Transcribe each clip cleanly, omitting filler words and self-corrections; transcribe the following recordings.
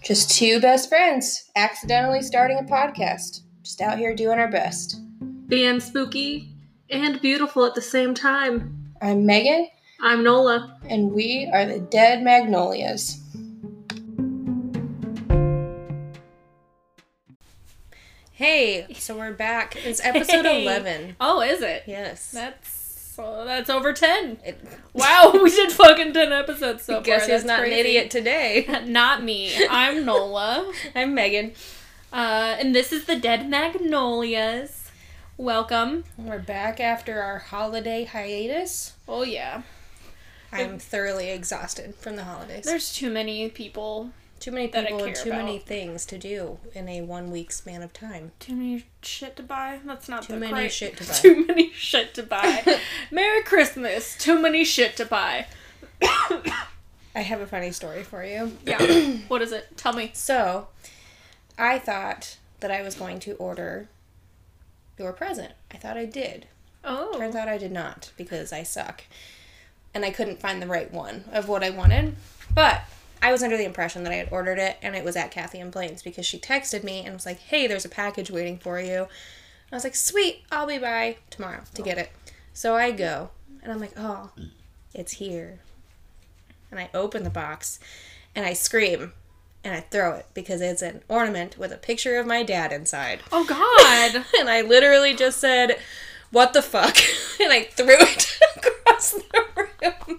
Just two best friends accidentally starting a podcast. Just out here doing our best. Being spooky and beautiful at the same time. I'm Megan. I'm Nola. And we are the Dead Magnolias. Hey, so we're back. It's episode 11. Oh, is it? Yes. That's over 10. Wow, we did fucking 10 episodes so far. Guess who's not crazy. An idiot today? Not me. I'm Nola. I'm Megan. And this is the Dead Magnolias. Welcome. We're back after our holiday hiatus. Oh, yeah. I'm thoroughly exhausted from the holidays. There's too many people. Too many people and too many things to do in a 1 week span of time. Too many shit to buy? That's not too many shit to buy. Too many shit to buy. Merry Christmas. Too many shit to buy. I have a funny story for you. Yeah. What is it? Tell me. So, I thought that I was going to order your present. I thought I did. Oh. Turns out I did not because I suck. And I couldn't find the right one of what I wanted. But I was under the impression that I had ordered it, and it was at Kathy and Blaine's because she texted me and was like, hey, there's a package waiting for you. I was like, sweet, I'll be by tomorrow to get it. So I go, and I'm like, oh, it's here. And I open the box, and I scream, and I throw it because it's an ornament with a picture of my dad inside. Oh, God. And I literally just said, what the fuck? And I threw it across the room.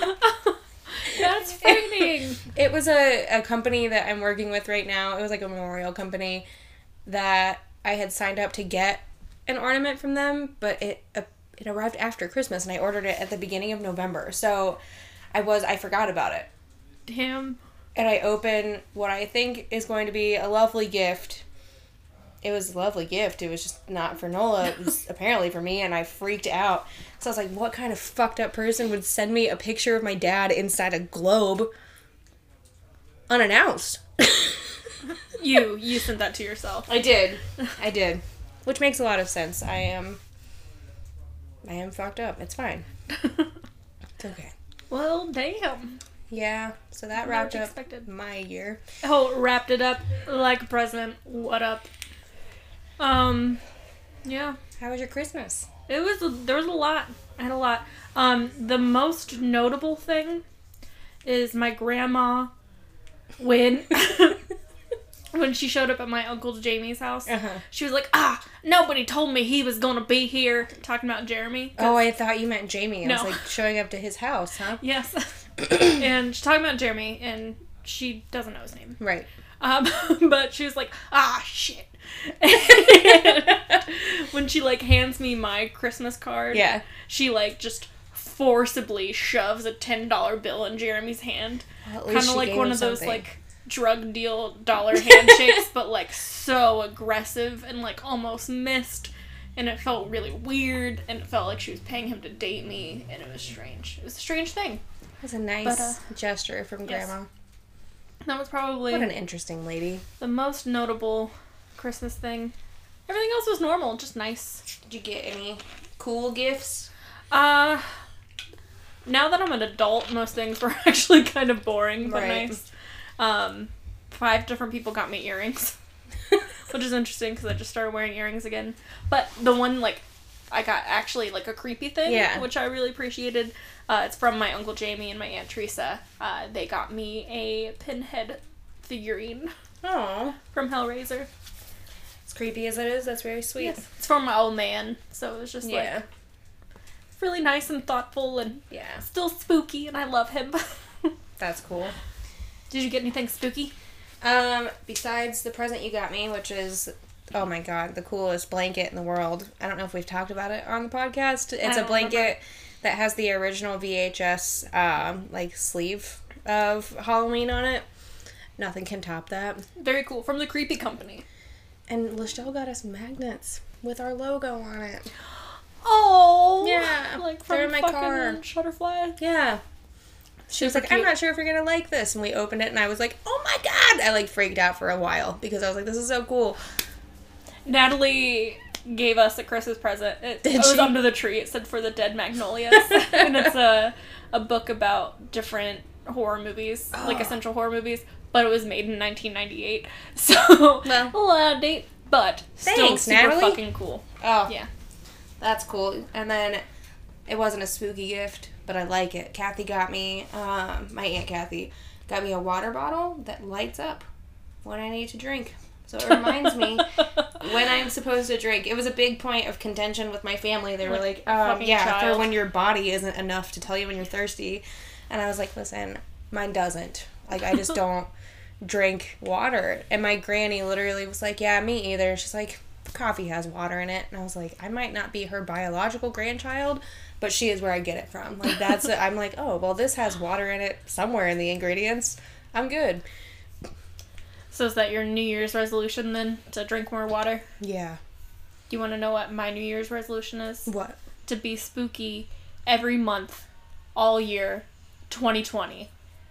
That's frightening. It was a company that I'm working with right now. It was like a memorial company that I had signed up to get an ornament from them, but it arrived after Christmas, and I ordered it at the beginning of November. So I forgot about it. Damn. And I open what I think is going to be a lovely gift. It was a lovely gift. It was just not for Nola. It was apparently for me, and I freaked out. So I was like, what kind of fucked up person would send me a picture of my dad inside a globe unannounced? You sent that to yourself. I did. Which makes a lot of sense. I am fucked up. It's fine. It's okay. Well, damn. Yeah, so that wrapped up my year. Oh, wrapped it up like a present. What up? Yeah. How was your Christmas? There was a lot. I had a lot. The most notable thing is my grandma when she showed up at my Uncle Jamie's house. Uh-huh. She was like, nobody told me he was gonna be here. Talking about Jeremy. Oh, I thought you meant Jamie. I was like, showing up to his house, huh? Yes. And she's talking about Jeremy, and she doesn't know his name. Right. But she was like, shit. When she, hands me my Christmas card, yeah, she, just forcibly shoves a $10 bill in Jeremy's hand. Well, kind of like one of those, drug deal dollar handshakes, but, so aggressive and, almost missed. And it felt really weird, and it felt like she was paying him to date me, and it was strange. It was a strange thing. It was a nice gesture from Grandma. Yes. That was probably... What an interesting lady. The most notable Christmas thing. Everything else was normal, just nice. Did you get any cool gifts? Now that I'm an adult, most things were actually kind of boring, but nice. 5 different people got me earrings, which is interesting because I just started wearing earrings again. But the one, I got actually, a creepy thing, which I really appreciated. It's from my Uncle Jamie and my Aunt Teresa. They got me a Pinhead figurine. Aww. From Hellraiser. As creepy as it is, that's very sweet. Yes. It's from my old man, so it was just, really nice and thoughtful and still spooky, and I love him. That's cool. Did you get anything spooky? Besides the present you got me, which is... Oh my god, the coolest blanket in the world. I don't know if we've talked about it on the podcast. It's a blanket that has the original VHS, sleeve of Halloween on it. Nothing can top that. Very cool. From the Creepy Company. And Lachelle got us magnets with our logo on it. Oh! Yeah. From they're in my car. Shutterfly? Yeah. She was like, I'm not sure if you're going to like this. And we opened it, and I was like, oh my god! I, freaked out for a while because I was like, this is so cool. Natalie gave us a Christmas present. It was under the tree. It said for the Dead Magnolias. And it's a book about different horror movies, essential horror movies. but it was made in 1998. So, Well, a little out of date, but still thanks, super Natalie. fucking cool. Oh. Yeah. That's cool. And then it wasn't a spooky gift, but I like it. Kathy got me, my Aunt Kathy, got me a water bottle that lights up when I need to drink. So it reminds me when I'm supposed to drink. It was a big point of contention with my family. They were like, yeah, for when your body isn't enough to tell you when you're thirsty. And I was like, listen, mine doesn't. Like, I just don't drink water. And my granny literally was like, yeah, me either. She's like, coffee has water in it. And I was like, I might not be her biological grandchild, but she is where I get it from. Like, that's it. I'm like, oh, well, this has water in it somewhere in the ingredients. I'm good. So is that your New Year's resolution then, to drink more water? Yeah. Do you want to know what my New Year's resolution is? What? To be spooky every month, all year, 2020.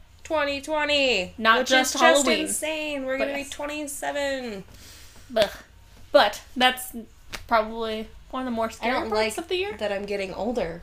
2020. Not which just is Halloween. Just insane. We're going to Yes. be 27. Blech. But that's probably one of the more I scary don't parts like of the year. that I'm getting older.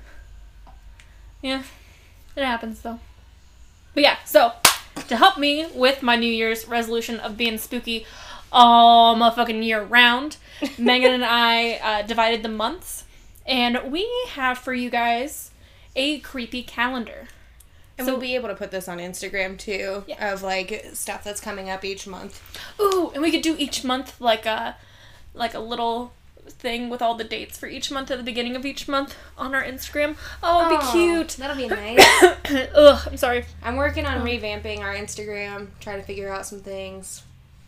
Yeah, it happens though. But yeah, so to help me with my New Year's resolution of being spooky all motherfucking year round, Megan and I divided the months, and we have for you guys a creepy calendar. And So- we'll be able to put this on Instagram too, Yeah. of like stuff that's coming up each month. Ooh, and we could do each month like a little thing with all the dates for each month at the beginning of each month on our Instagram. Oh, it'd be cute. That'll be nice. Ugh, I'm sorry. I'm working on revamping our Instagram, trying to figure out some things.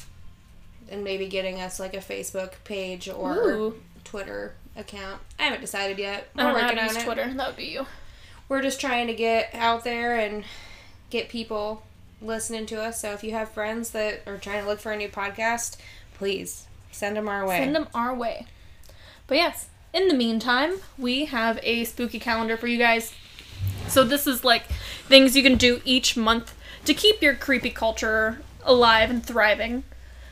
And maybe getting us like a Facebook page or Ooh. Twitter account. I haven't decided yet. I don't know how working to on use it. Twitter. That would be you. We're just trying to get out there and get people listening to us. So if you have friends that are trying to look for a new podcast, please send them our way. Send them our way. But yes, in the meantime, we have a spooky calendar for you guys. So this is like things you can do each month to keep your creepy culture alive and thriving.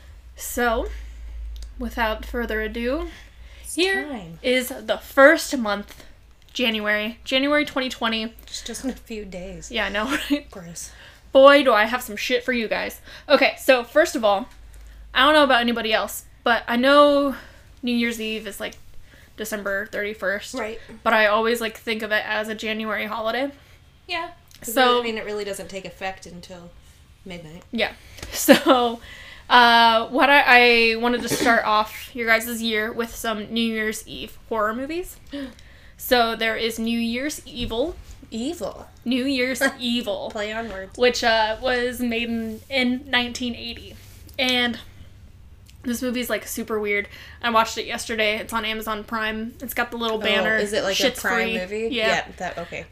So, without further ado, here is the first month, January 2020. Just in a few days. Yeah, I know, right? Gross. Boy, do I have some shit for you guys. Okay, so first of all, I don't know about anybody else, but I know New Year's Eve is like December 31st. Right. But I always like think of it as a January holiday. Yeah. So- I mean, it really doesn't take effect until midnight. Yeah. So, what I wanted to start off your guys' year with some New Year's Eve horror movies. So there is New Year's Evil. Evil. New Year's Evil. Play on words. Which was made in 1980. And this movie's like super weird. I watched it yesterday. It's on Amazon Prime. It's got the little banner. Is it like Shit's a Prime free. movie? Yeah. That okay.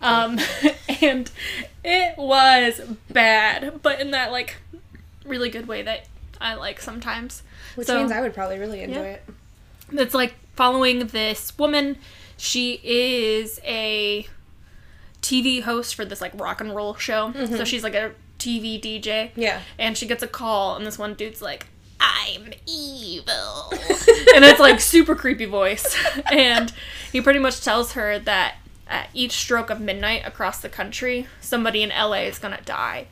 And it was bad, but in that like really good way that I like sometimes. Which So- means I would probably really enjoy it. It's like following this woman. She is a TV host for this like rock and roll show. So she's like a TV DJ. Yeah. And she gets a call, and this one dude's like, "I'm evil." And it's like super creepy voice. And he pretty much tells her that at each stroke of midnight across the country, somebody in LA is gonna die.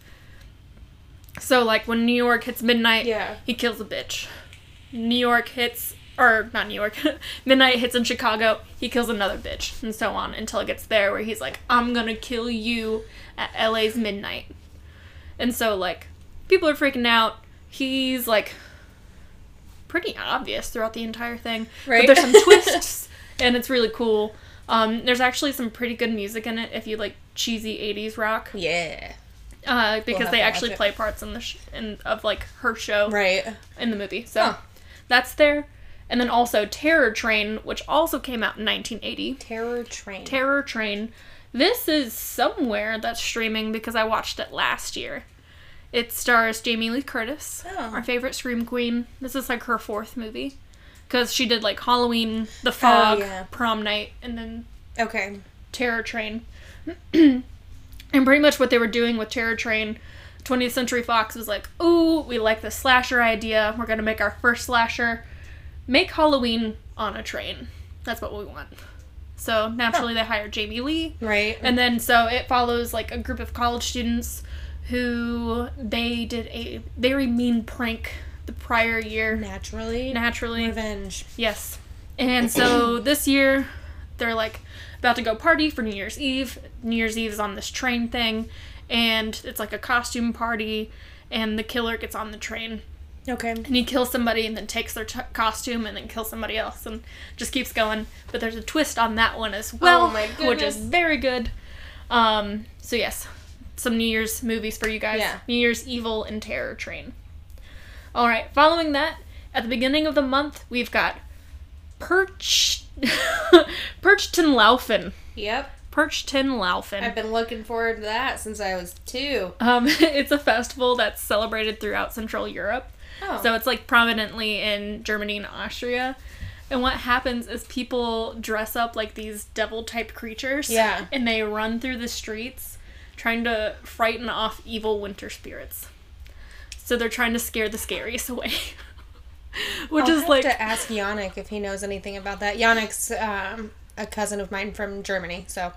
So like when New York hits midnight, Yeah. he kills a bitch. New York hits, or not New York, midnight hits in Chicago, he kills another bitch, and so on until it gets there where he's like, "I'm gonna kill you at LA's midnight." And so like people are freaking out. He's like pretty obvious throughout the entire thing. Right. But there's some twists, and it's really cool. There's actually some pretty good music in it if you like cheesy 80s rock. Yeah. Because have they to actually watch it. play parts in of like her show Right. in the movie. So Huh. that's there. And then also Terror Train, which also came out in 1980. Terror Train. Terror Train. This is somewhere that's streaming because I watched it last year. It stars Jamie Lee Curtis, Oh. our favorite Scream Queen. This is like her 4th movie. Because she did like Halloween, The Fog, yeah. Prom Night, and then Okay. Terror Train. And pretty much what they were doing with Terror Train, 20th Century Fox was like, "Ooh, we like the slasher idea. We're going to make our first slasher. Make Halloween on a train. That's what we want." So naturally they hired Jamie Lee. Right. And then so it follows like a group of college students who they did a very mean prank the prior year. Naturally. Revenge. Yes. And so this year, they're like about to go party for New Year's Eve. New Year's Eve is on this train thing, and it's like a costume party, and the killer gets on the train. Okay. And he kills somebody and then takes their costume and then kills somebody else and just keeps going. But there's a twist on that one as well, Oh my goodness. which is very good. So yes, some New Year's movies for you guys. Yeah. New Year's Evil and Terror Train. All right, following that, at the beginning of the month, we've got Perchtenlaufen. Yep. Perchtenlaufen. I've been looking forward to that since I was 2. It's a festival that's celebrated throughout Central Europe. Oh. So it's like prominently in Germany and Austria. And what happens is people dress up like these devil-type creatures. Yeah. And they run through the streets trying to frighten off evil winter spirits. So they're trying to scare the scaries away. Which I'll is have like... to ask Yannick if he knows anything about that. Yannick's a cousin of mine from Germany, so...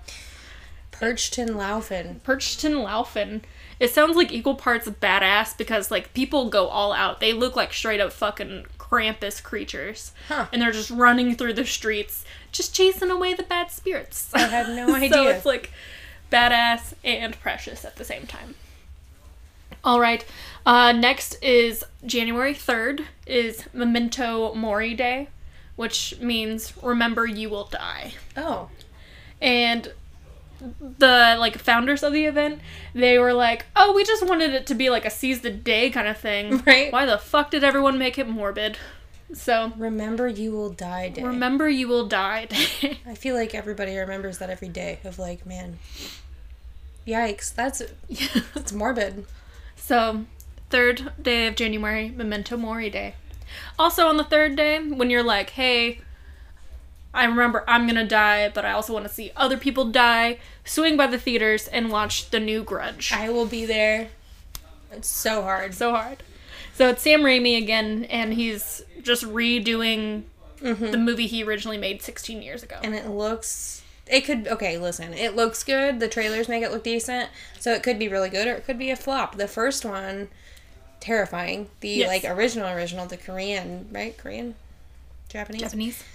Perchtenlaufen. It sounds like equal parts badass because, like, people go all out. They look like straight up fucking Krampus creatures. Huh. And they're just running through the streets, just chasing away the bad spirits. I had no idea. So it's, like, badass and precious at the same time. All right. Next is January 3rd is Memento Mori Day, which means remember you will die. Oh. And the like founders of the event, they were like, oh, we just wanted it to be like a seize the day kind of thing. Right. Why the fuck did everyone make it morbid? So Remember you will die day. remember you will die day. I feel like everybody remembers that every day of like, man, yikes, that's morbid. So 3rd day of January, Memento Mori Day. Also on the 3rd day, when you're like, hey, I remember I'm gonna die, but I also want to see other people die, swing by the theaters and watch the new Grudge. I will be there. It's so hard. So hard. So it's Sam Raimi again, and he's just redoing the movie he originally made 16 years ago. And it looks... it looks good. The trailers make it look decent. So it could be really good or it could be a flop. The first one, terrifying. The, Yes. like, original, the Korean, right? Korean? Japanese?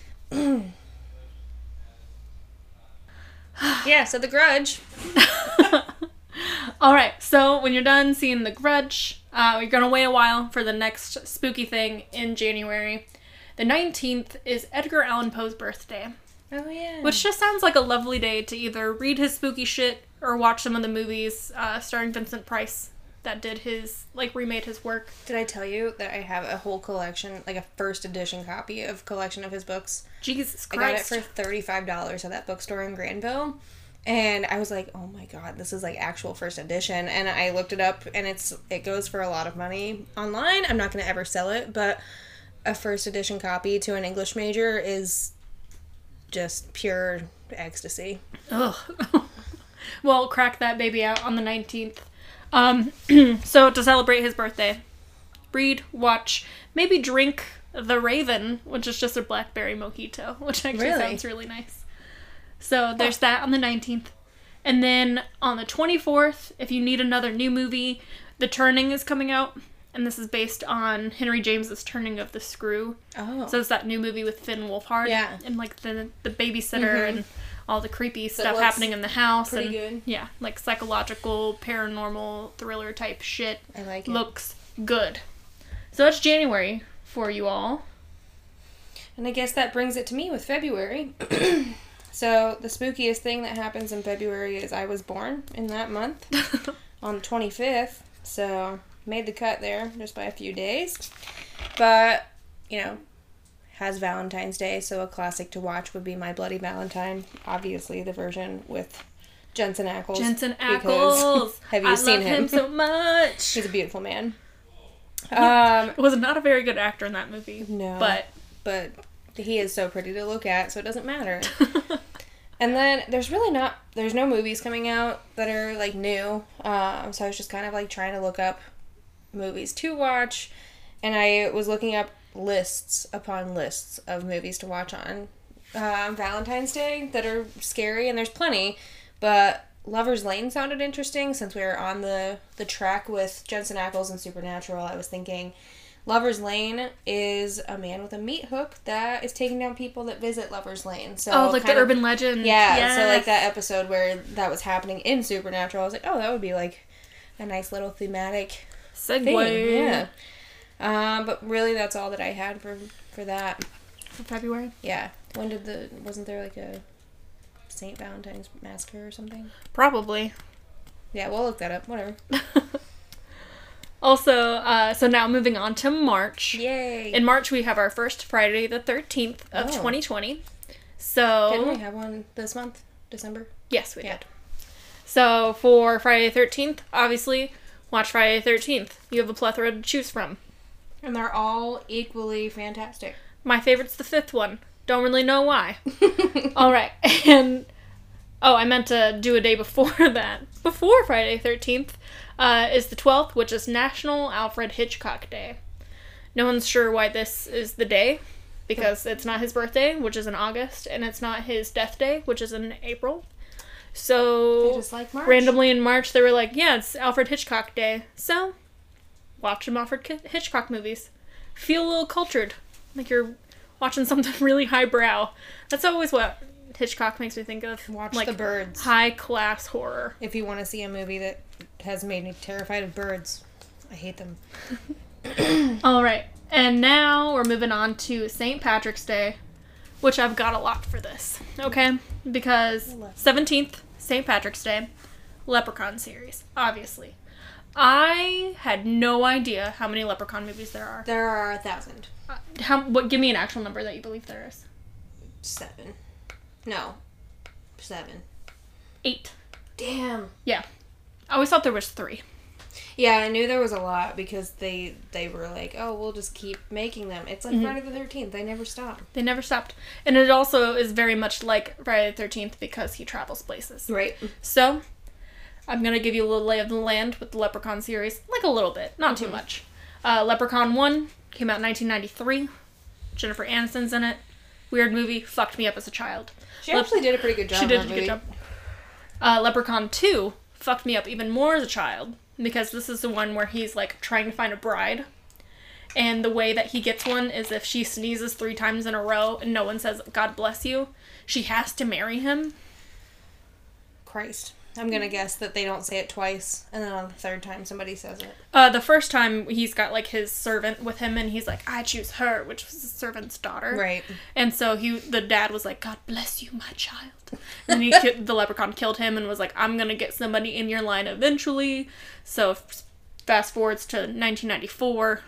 Yeah, so The Grudge. Alright, so when you're done seeing The Grudge, you're gonna wait a while for the next spooky thing in January. The 19th is Edgar Allan Poe's birthday. Oh, yeah. Which just sounds like a lovely day to either read his spooky shit or watch some of the movies starring Vincent Price that did his, like, remade his work. Did I tell you that I have a whole collection, like a first edition copy of collection of his books? Jesus I got it Christ. for $35 at that bookstore in Granville. And I was like, oh my god, this is like actual first edition. And I looked it up and it goes for a lot of money online. I'm not going to ever sell it, but a first edition copy to an English major is just pure ecstasy. Ugh. Well, crack that baby out on the 19th. So to celebrate his birthday, read, watch, maybe drink The Raven, which is just a blackberry mojito, which actually sounds really nice. So there's that on the 19th. And then on the 24th, if you need another new movie, The Turning is coming out. And this is based on Henry James's Turning of the Screw. Oh. So it's that new movie with Finn Wolfhard. Yeah. And like the babysitter and all the creepy stuff looks happening in the house. pretty and, good. Yeah, like psychological, paranormal, thriller type shit. I like it. Looks good. So that's January for you all. And I guess that brings it to me with February. So the spookiest thing that happens in February is I was born in that month on the 25th. So made the cut there just by a few days. But, you know, has Valentine's Day, so a classic to watch would be My Bloody Valentine. Obviously the version with Jensen Ackles. Jensen because- Ackles. Have you seen I love him so much. He's a beautiful man. Was not a very good actor in that movie. No. But he is so pretty to look at, so it doesn't matter. And then there's no movies coming out that are like new. So I was just kind of like trying to look up movies to watch, and I was looking up lists upon lists of movies to watch on Valentine's Day that are scary, and there's plenty, but Lover's Lane sounded interesting since we were on the track with Jensen Ackles and Supernatural. I was thinking Lover's Lane is a man with a meat hook that is taking down people that visit Lover's Lane. So like the urban legend. Yeah, yes. So like that episode where that was happening in Supernatural, I was like, oh, that would be like a nice little thematic segue. Thing. Yeah. But really that's all that I had for that. For February? Yeah. Wasn't there like a St. Valentine's Massacre or something? Probably. Yeah, we'll look that up. Whatever. Also, so now moving on to March. Yay! In March, we have our first Friday the 13th of 2020. So... Didn't we have one this month? December? Yes, we did. So, for Friday the 13th, obviously, watch Friday the 13th. You have a plethora to choose from. And they're all equally fantastic. My favorite's the 5th one. Don't really know why. Alright, and... Oh, I meant to do a day before that. Before Friday the 13th is the 12th, which is National Alfred Hitchcock Day. No one's sure why this is the day, because it's not his birthday, which is in August, and it's not his death day, which is in April. So, they just like March. Randomly in March, they were like, yeah, it's Alfred Hitchcock Day. So, watch some Alfred Hitchcock movies. Feel a little cultured. Like you're watching something really highbrow. That's always what Hitchcock makes me think of. Watch like, The Birds. High-class horror. If you want to see a movie that has made me terrified of birds. I hate them. Alright, and now we're moving on to St. Patrick's Day, which I've got a lot for this, okay? Because 17th, St. Patrick's Day, Leprechaun series, obviously. I had no idea how many Leprechaun movies there are. There are 1,000. Give me an actual number that you believe there is. 7. No. 7. 8. Damn. Yeah. I always thought there was 3. Yeah, I knew there was a lot because they were like, oh, we'll just keep making them. It's like Friday the 13th. They never stop. They never stopped. And it also is very much like Friday the 13th because he travels places. Right. So, I'm going to give you a little lay of the land with the Leprechaun series. Like a little bit. Not too much. Leprechaun 1 came out in 1993. Jennifer Aniston's in it. Weird movie. Fucked me up as a child. She actually did a pretty good job. She did a good job. Leprechaun 2 fucked me up even more as a child. Because this is the one where he's, like, trying to find a bride. And the way that he gets one is if she sneezes 3 times in a row and no one says, God bless you, she has to marry him. Christ. I'm gonna guess that they don't say it twice, and then on the 3rd time somebody says it. The first time, he's got, like, his servant with him, and he's like, I choose her, which was his servant's daughter. Right. And so the dad was like, God bless you, my child. And then the leprechaun killed him and was like, I'm gonna get somebody in your line eventually. So, fast forwards to 1994.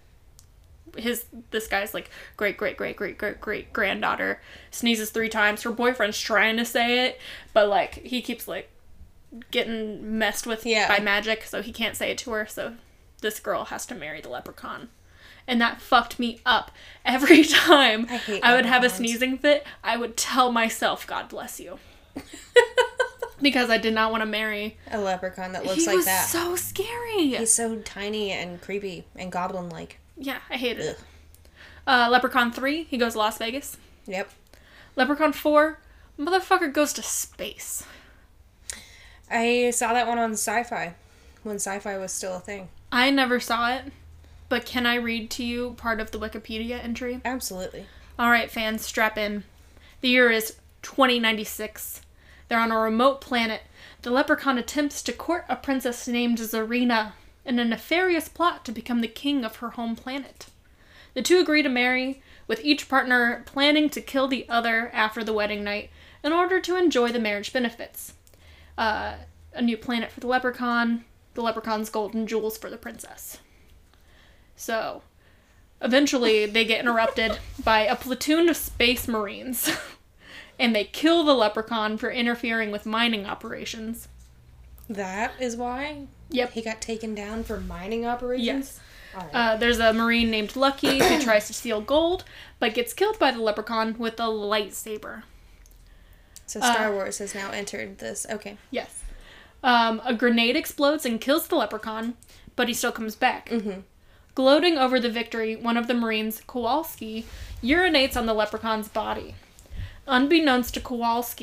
This guy's, like, great granddaughter sneezes 3 times. Her boyfriend's trying to say it, but, like, he keeps, like, getting messed with by magic, so he can't say it to her, so this girl has to marry the leprechaun. And that fucked me up. Every time I would have a sneezing fit, I would tell myself, God bless you. Because I did not want to marry a leprechaun that looks like that. He was so scary. He's so tiny and creepy and goblin-like. Yeah, I hated it. Leprechaun 3, he goes to Las Vegas. Yep. Leprechaun 4, motherfucker goes to space. I saw that one on Sci-Fi, when Sci-Fi was still a thing. I never saw it, but can I read to you part of the Wikipedia entry? Absolutely. Alright, fans, strap in. The year is 2096. They're on a remote planet. The leprechaun attempts to court a princess named Zarina in a nefarious plot to become the king of her home planet. The two agree to marry, with each partner planning to kill the other after the wedding night in order to enjoy the marriage benefits. A new planet for the leprechaun's golden jewels for the princess. So, eventually they get interrupted by a platoon of space marines, and they kill the leprechaun for interfering with mining operations. That is why? Yep. He got taken down for mining operations? Yes. Right. There's a marine named Lucky who tries to steal gold, but gets killed by the leprechaun with a lightsaber. So Star Wars has now entered this. Okay. Yes. A grenade explodes and kills the leprechaun, but he still comes back. Mm-hmm. Gloating over the victory, one of the Marines, Kowalski, urinates on the leprechaun's body. Unbeknownst to Kowalski,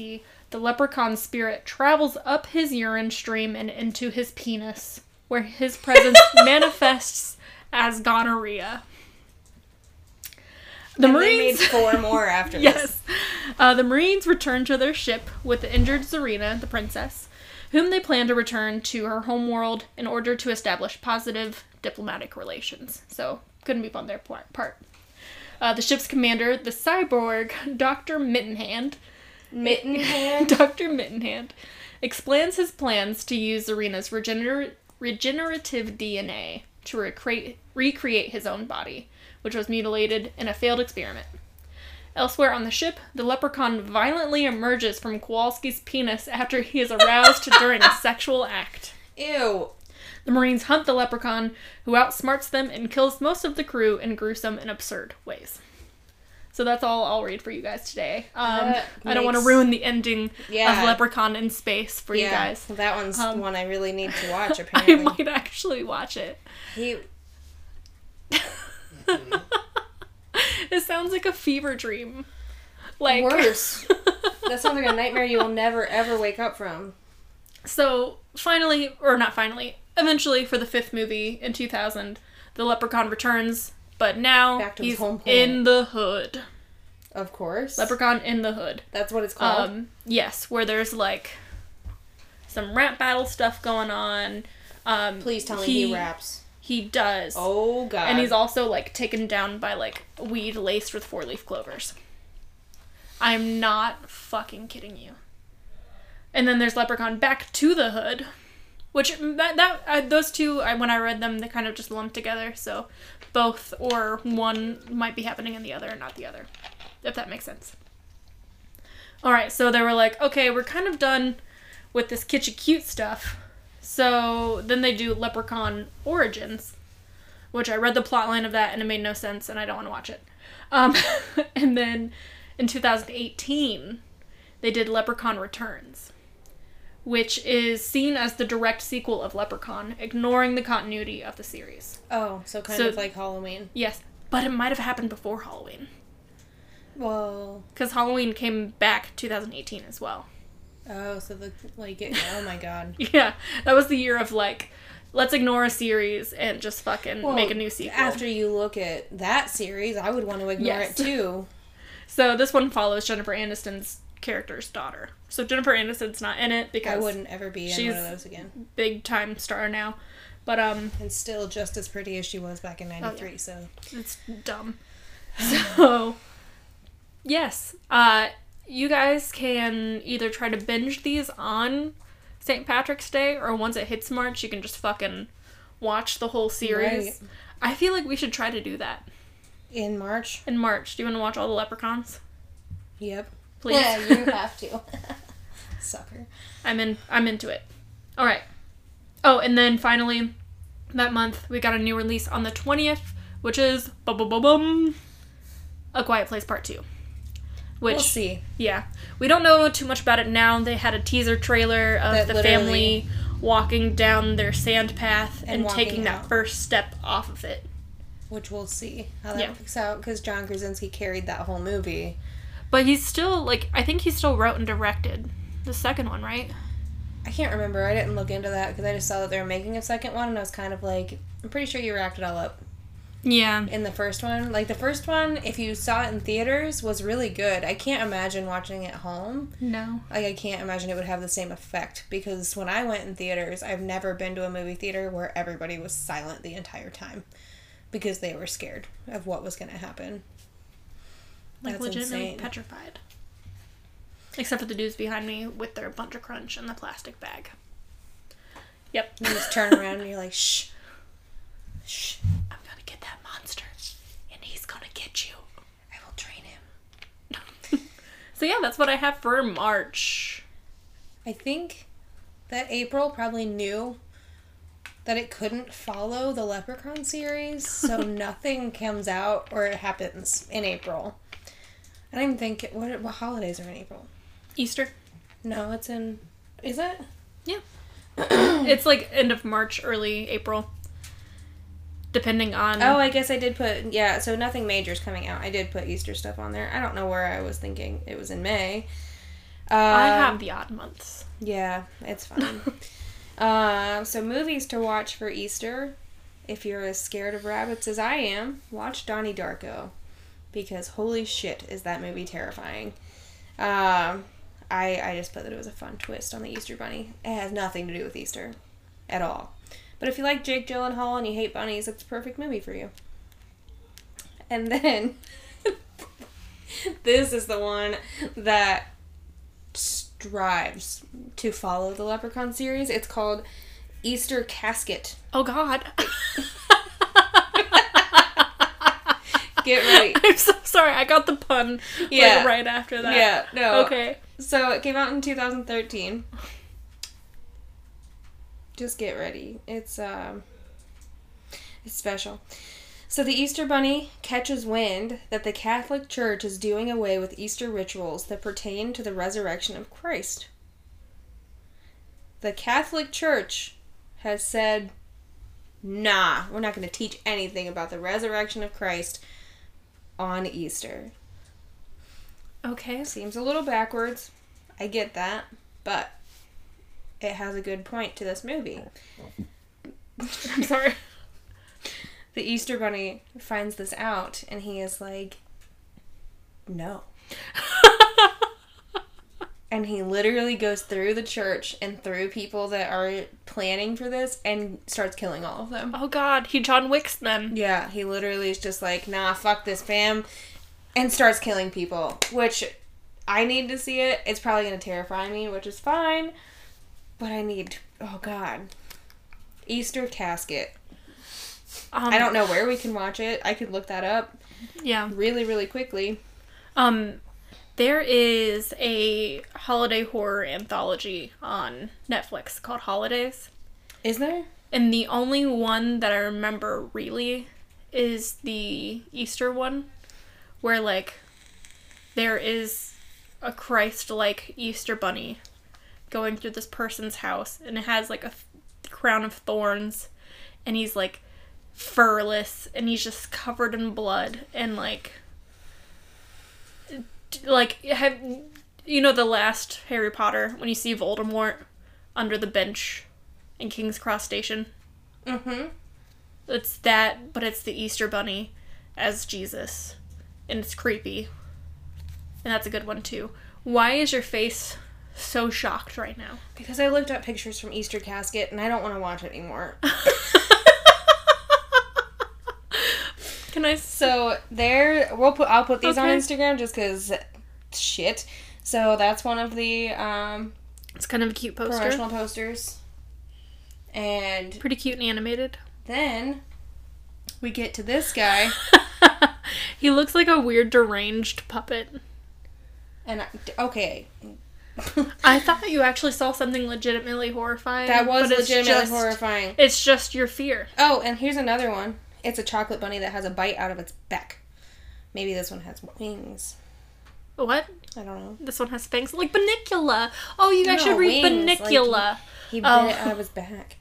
the leprechaun spirit travels up his urine stream and into his penis, where his presence manifests as gonorrhea. The Marines... They made 4 more after this. Yes. The Marines return to their ship with the injured Zarina, the princess, whom they plan to return to her homeworld in order to establish positive diplomatic relations. So, couldn't be on their part. The ship's commander, the cyborg Dr. Mittenhand, Dr. Mittenhand, explains his plans to use Zarina's regenerative DNA to recreate his own body, which was mutilated in a failed experiment. Elsewhere on the ship, the leprechaun violently emerges from Kowalski's penis after he is aroused during a sexual act. Ew. The Marines hunt the leprechaun, who outsmarts them and kills most of the crew in gruesome and absurd ways. So that's all I'll read for you guys today. I don't want to ruin the ending of Leprechaun in Space for you guys. That one's one I really need to watch, apparently. I might actually watch it. It sounds like a fever dream. Like worse. That sounds like a nightmare you will never, ever wake up from. So, eventually, for the 5th movie in 2000, the leprechaun returns, but now he's in the hood. Of course. Leprechaun in the Hood. That's what it's called? Yes, where there's, like, some rap battle stuff going on. Please tell me he raps. He does. Oh, God. And he's also, like, taken down by, like, weed laced with 4-leaf clovers. I'm not fucking kidding you. And then there's Leprechaun Back to the Hood, which, those two, when I read them, they kind of just lumped together, so both or one might be happening in the other and not the other, if that makes sense. Alright, so they were like, okay, we're kind of done with this kitschy cute stuff. So then they do Leprechaun Origins, which I read the plotline of that and it made no sense and I don't want to watch it. And then in 2018, they did Leprechaun Returns, which is seen as the direct sequel of Leprechaun, ignoring the continuity of the series. Oh, so kind of like Halloween. Yes, but it might have happened before Halloween. Well... Because Halloween came back 2018 as well. Oh, so oh my God. Yeah, that was the year of, like, let's ignore a series and just fucking make a new sequel. After you look at that series, I would want to ignore it too. So this one follows Jennifer Aniston's character's daughter. So Jennifer Aniston's not in it because I wouldn't ever be in one of those again. Big time star now. But and still just as pretty as she was back in 93, so it's dumb. So yes. You guys can either try to binge these on St. Patrick's Day, or once it hits March, you can just fucking watch the whole series. Right. I feel like we should try to do that. In March? In March. Do you want to watch all the Leprechauns? Yep. Please. Yeah, you have to. Sucker. I'm into it. Alright. Oh, and then finally, that month, we got a new release on the 20th, which is A Quiet Place Part 2. Which, we'll see. Yeah. We don't know too much about it now. They had a teaser trailer of the family walking down their sand path and taking that first step off of it. Which we'll see how that works out, because John Krasinski carried that whole movie. But he's still, I think he still wrote and directed the second one, right? I can't remember. I didn't look into that, because I just saw that they were making a second one, and I was kind of like, I'm pretty sure you wrapped it all up. Yeah. In the first one. The first one, if you saw it in theaters, was really good. I can't imagine watching it at home. No. I can't imagine it would have the same effect, because when I went in theaters, I've never been to a movie theater where everybody was silent the entire time, because they were scared of what was going to happen. That's legitimately insane. Petrified. Except for the dudes behind me with their Buncher Crunch in the plastic bag. Yep. You just turn around and you're like, shh. Shh. I'm gonna get that monster. And he's gonna get you. I will train him. So yeah, that's what I have for March. I think that April probably knew that it couldn't follow the Leprechaun series, so nothing comes out or it happens in April. I don't even think... What holidays are in April? Easter. No, it's in... Is it? Yeah. It's end of March, early April. Depending on... Oh, I guess I did put... Yeah, so nothing major is coming out. I did put Easter stuff on there. I don't know where I was thinking it was in May. I have the odd months. Yeah, it's fine. So movies to watch for Easter. If you're as scared of rabbits as I am, watch Donnie Darko. Because holy shit, is that movie terrifying. I just thought that it was a fun twist on the Easter Bunny. It has nothing to do with Easter. At all. But if you like Jake Gyllenhaal and you hate bunnies, it's a perfect movie for you. And then... this is the one that strives to follow the Leprechaun series. It's called Easter Casket. Oh, God. Get ready. I'm so sorry. I got the pun right after that. Yeah, no. Okay. So it came out in 2013. Just get ready. It's special. So the Easter Bunny catches wind that the Catholic Church is doing away with Easter rituals that pertain to the resurrection of Christ. The Catholic Church has said, nah, we're not going to teach anything about the resurrection of Christ on Easter. Okay. Seems a little backwards. I get that. But it has a good point to this movie. I'm sorry. The Easter Bunny finds this out, and he is like, no. And he literally goes through the church and through people that are planning for this and starts killing all of them. Oh, God. He John Wicks them. Yeah, he literally is just like, nah, fuck this, fam. And starts killing people, which I need to see it. It's probably going to terrify me, which is fine. But I need, oh, God. Easter Casket. I don't know where we can watch it. I could look that up. Yeah. Really, really quickly. There is a holiday horror anthology on Netflix called Holidays. Is there? And the only one that I remember really is the Easter one, where, like, there is a Christ-like Easter bunny going through this person's house, and it has, like, a crown of thorns, and he's, like, furless, and he's just covered in blood, and, like, you know the last Harry Potter, when you see Voldemort under the bench in King's Cross Station? Mm-hmm. It's that, but it's the Easter Bunny as Jesus. And it's creepy. And that's a good one, too. Why is your face so shocked right now? Because I looked up pictures from Easter Casket, and I don't want to watch it anymore. Can I... So, there... I'll put these on Okay. Instagram, just because... Shit. So, that's one of the, It's kind of a cute poster. promotional posters. And Pretty cute and animated. then... we get to this guy... He looks like a weird deranged puppet. And, okay... I thought you actually saw something legitimately horrifying. That was but it's legitimately just- horrifying. It's just your fear. Oh, and here's another one. It's a chocolate bunny that has a bite out of its back. Maybe this one has wings. What? I don't know. This one has fangs. Like Bunnicula. Oh, you guys No, should read wings, Bunnicula. He bit it out of his back.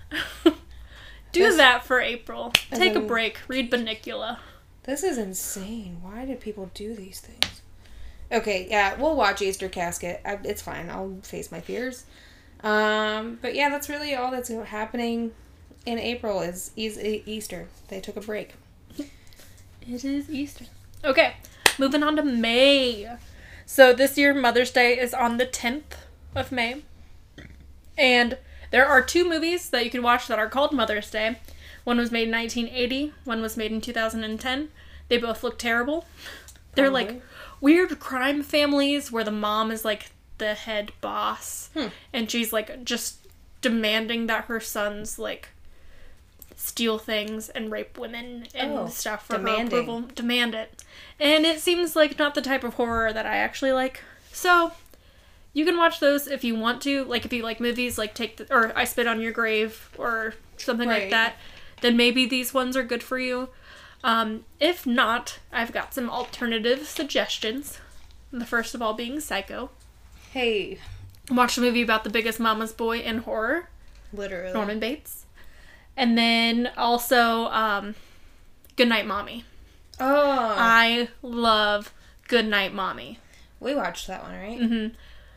Do that for April. As Take a in- break. Read Bunnicula. This is insane. Why do people do these things? Okay, yeah, we'll watch Easter Casket. It's fine. I'll face my fears. But yeah, that's really all that's happening in April is Easter. They took a break. It is Easter. Okay, moving on to May. So this year, Mother's Day is on the 10th of May. And there are 2 movies that you can watch that are called Mother's Day. One was made in 1980. One was made in 2010. They both look terrible. They're Probably. like weird crime families where the mom is like the head boss. And she's like just demanding that her sons like steal things and rape women and stuff for her approval. Demand it. And it seems like not the type of horror that I actually like. So, you can watch those if you want to. Like, if you like movies like or I Spit on Your Grave or something like that, then maybe these ones are good for you. If not, I've got some alternative suggestions. The first of all being Psycho. Hey. Watch a movie about the biggest mama's boy in horror. Literally. Norman Bates. And then also, Goodnight Mommy. Oh. I love Goodnight Mommy. We watched that one, right? Mm-hmm.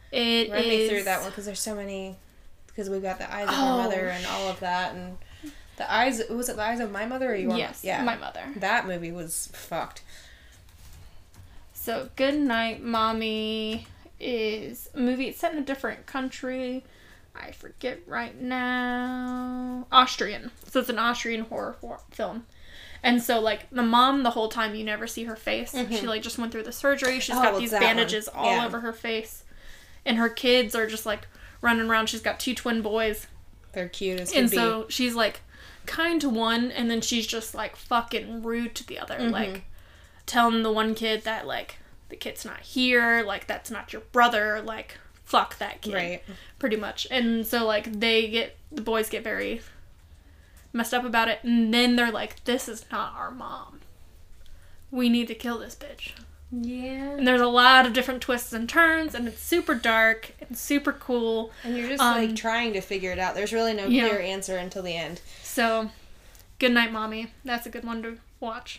Run me through that one, because there's so many. Because we've got The Eyes of Our Mother and all of that, and The Eyes... Was it The Eyes of My Mother or Your Mother? Yes, My Mother. That movie was fucked. So, Good Night, Mommy is a movie. It's set in a different country. I forget right now. Austrian. So, it's an Austrian horror film. And so, like, the mom, the whole time, you never see her face. Mm-hmm. She, like, just went through the surgery. She's got these bandages all over her face. And her kids are just, like, running around. She's got 2 twin boys. They're cute as can be. And so, she's, like, kind to one, and then she's just, like, fucking rude to the other. Mm-hmm. Like, telling the one kid that, like, the kid's not here. Like, that's not your brother. Like, fuck that kid. Right. Pretty much. And so, like, the boys get very... messed up about it, and then they're like, this is not our mom. We need to kill this bitch. Yeah. And there's a lot of different twists and turns, and it's super dark and super cool. And you're just, like, trying to figure it out. There's really no clear answer until the end. So, Good Night, Mommy. That's a good one to watch.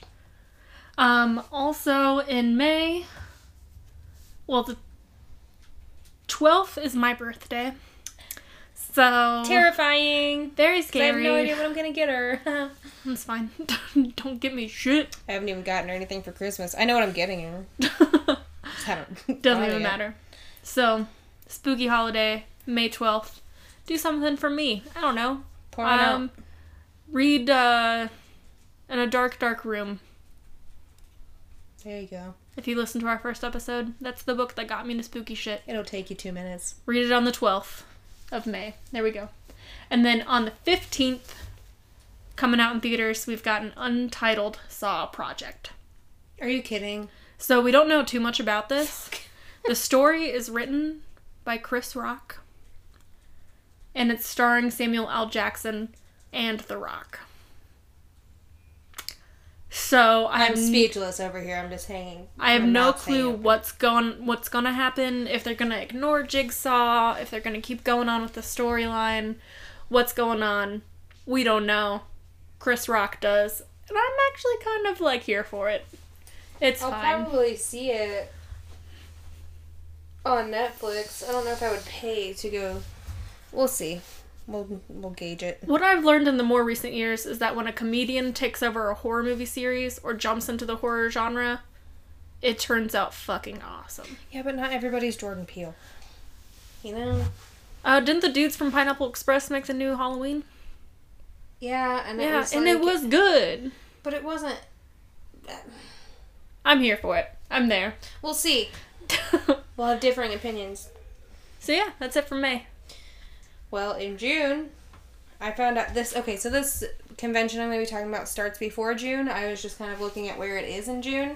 Also, in May, well, the 12th is my birthday. So... terrifying. Very scary. I have no idea what I'm gonna get her. It's fine. Don't get me shit. I haven't even gotten her anything for Christmas. I know what I'm getting her. Doesn't even matter. So, spooky holiday, May 12th. Do something for me. I don't know. Pour it out. Read In a Dark, Dark Room. There you go. If you listen to our first episode, that's the book that got me into spooky shit. It'll take you 2 minutes. Read it on the 12th. Of May. There we go. And then on the 15th, coming out in theaters, we've got an untitled Saw project. Are you kidding? So we don't know too much about this. The story is written by Chris Rock. And it's starring Samuel L. Jackson and The Rock. So I'm speechless over here. I'm just hanging. I have no clue what's gonna happen, if they're gonna ignore Jigsaw, if they're gonna keep going on with the storyline, what's going on. We don't know. Chris Rock does. And I'm actually kind of, like, here for it. It's fine. I'll probably see it on Netflix. I don't know if I would pay to go. We'll see. We'll gauge it. What I've learned in the more recent years is that when a comedian takes over a horror movie series or jumps into the horror genre, it turns out fucking awesome. Yeah, but not everybody's Jordan Peele. You know? Didn't the dudes from Pineapple Express make the new Halloween? Yeah, and it was good. But it wasn't... I'm here for it. I'm there. We'll see. We'll have differing opinions. So yeah, that's it for May. Well, in June, I found out this... Okay, so this convention I'm going to be talking about starts before June. I was just kind of looking at where it is in June.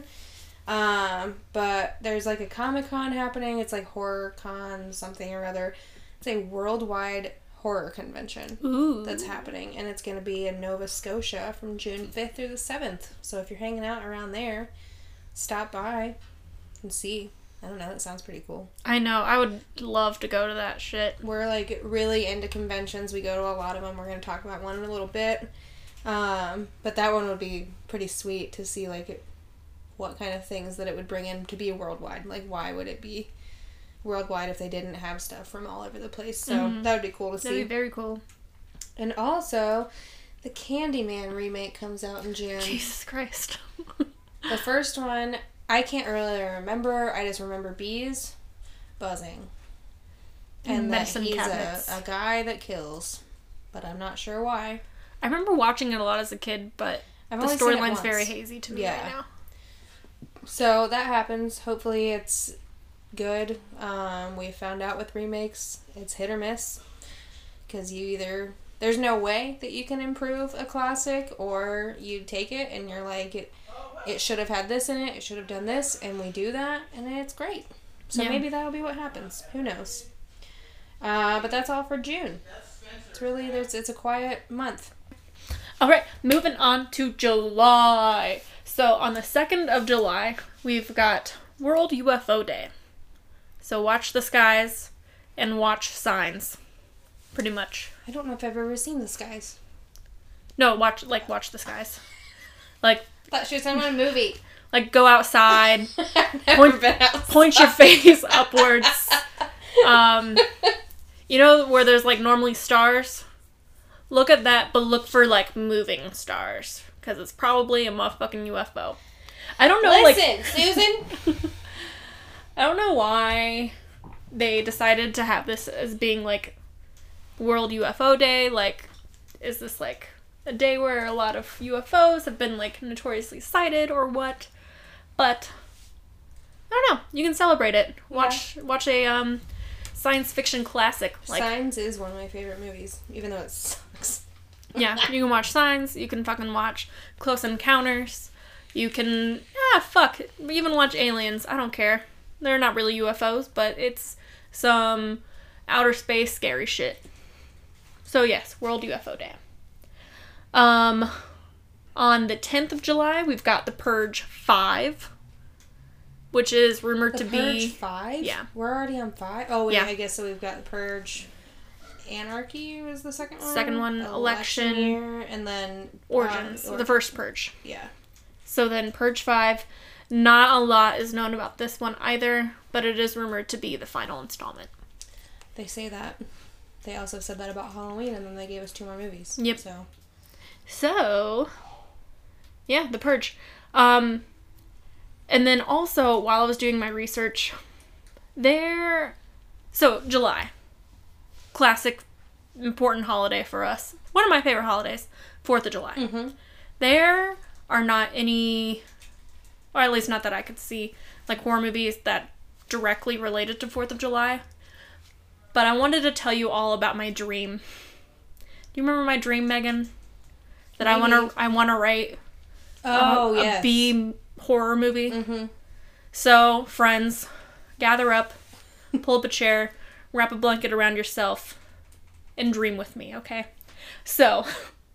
But there's, like, a Comic-Con happening. It's, like, HorrorCon something or other. It's a worldwide horror convention that's happening. And it's going to be in Nova Scotia from June 5th through the 7th. So if you're hanging out around there, stop by and see. I don't know, that sounds pretty cool. I know, I would love to go to that shit. We're, like, really into conventions. We go to a lot of them. We're going to talk about one in a little bit. But that one would be pretty sweet to see, like, what kind of things that it would bring in to be worldwide. Like, why would it be worldwide if they didn't have stuff from all over the place? So that would be cool to see. That'd be very cool. And also, the Candyman remake comes out in June. Jesus Christ. The first one... I can't really remember. I just remember bees buzzing. And that he's a guy that kills. But I'm not sure why. I remember watching it a lot as a kid, but the storyline's very hazy to me right now. So that happens. Hopefully it's good. We found out with remakes, it's hit or miss. Because there's no way that you can improve a classic, or you take it and you're like... It should have had this in it, it should have done this, and we do that, and it's great. So maybe that'll be what happens. Who knows? But that's all for June. It's a quiet month. Alright, moving on to July. So on the 2nd of July, we've got World UFO Day. So watch the skies and watch signs. Pretty much. I don't know if I've ever seen the skies. No, watch the skies. Like... I thought she was talking about a movie. Like, go outside, point your face upwards, You know where there's, like, normally stars? Look at that, but look for, like, moving stars. Because it's probably a motherfucking UFO. I don't know, Listen, Susan! I don't know why they decided to have this as being, like, World UFO Day. Like, is this, like, a day where a lot of UFOs have been, like, notoriously sighted or what? But, I don't know. You can celebrate it. Watch a, science fiction classic. Like, Signs is one of my favorite movies, even though it sucks. Yeah, you can watch Signs. You can fucking watch Close Encounters. You can, even watch Aliens. I don't care. They're not really UFOs, but it's some outer space scary shit. So yes, World UFO Day. On the 10th of July, we've got The Purge 5, which is rumored to be... The Purge 5? Yeah. We're already on 5? Oh, wait, Yeah. I guess so we've got The Purge... Anarchy was the second one? Second one, Election Year, and then... Origins, the first Purge. Yeah. So then Purge 5, not a lot is known about this one either, but it is rumored to be the final installment. They say that. They also said that about Halloween, and then they gave us 2 more movies. Yep. So, yeah, The Purge. And then also, while I was doing my research, July. Classic, important holiday for us. One of my favorite holidays, 4th of July. Mm-hmm. There are not any, or at least not that I could see, like, horror movies that directly related to 4th of July. But I wanted to tell you all about my dream. Do you remember my dream, Megan? That I want to write a B horror movie. Mm-hmm. So, friends, gather up, pull up a chair, wrap a blanket around yourself, and dream with me, okay? So,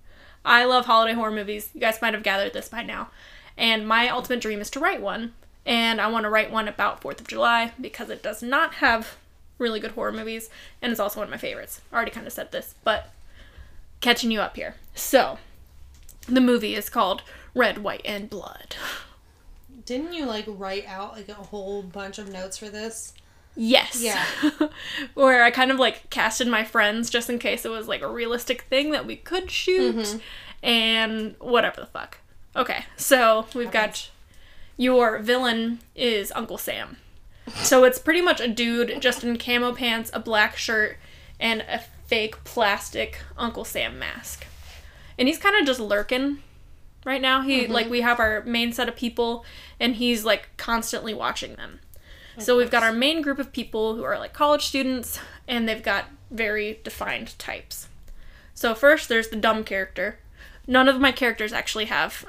I love holiday horror movies. You guys might have gathered this by now. And my ultimate dream is to write one. And I want to write one about 4th of July because it does not have really good horror movies. And it's also one of my favorites. I already kind of said this, but catching you up here. So, the movie is called Red, White, and Blood. Didn't you, like, write out, like, a whole bunch of notes for this? Yes. Yeah. Where I kind of, like, casted my friends just in case it was, like, a realistic thing that we could shoot. Mm-hmm. And whatever the fuck. Okay, so we've got your villain is Uncle Sam. So it's pretty much a dude just in camo pants, a black shirt, and a fake plastic Uncle Sam mask. And he's kind of just lurking right now. We have our main set of people, and he's, like, constantly watching them. So we've got our main group of people who are, like, college students, and they've got very defined types. So first, there's the dumb character. None of my characters actually have,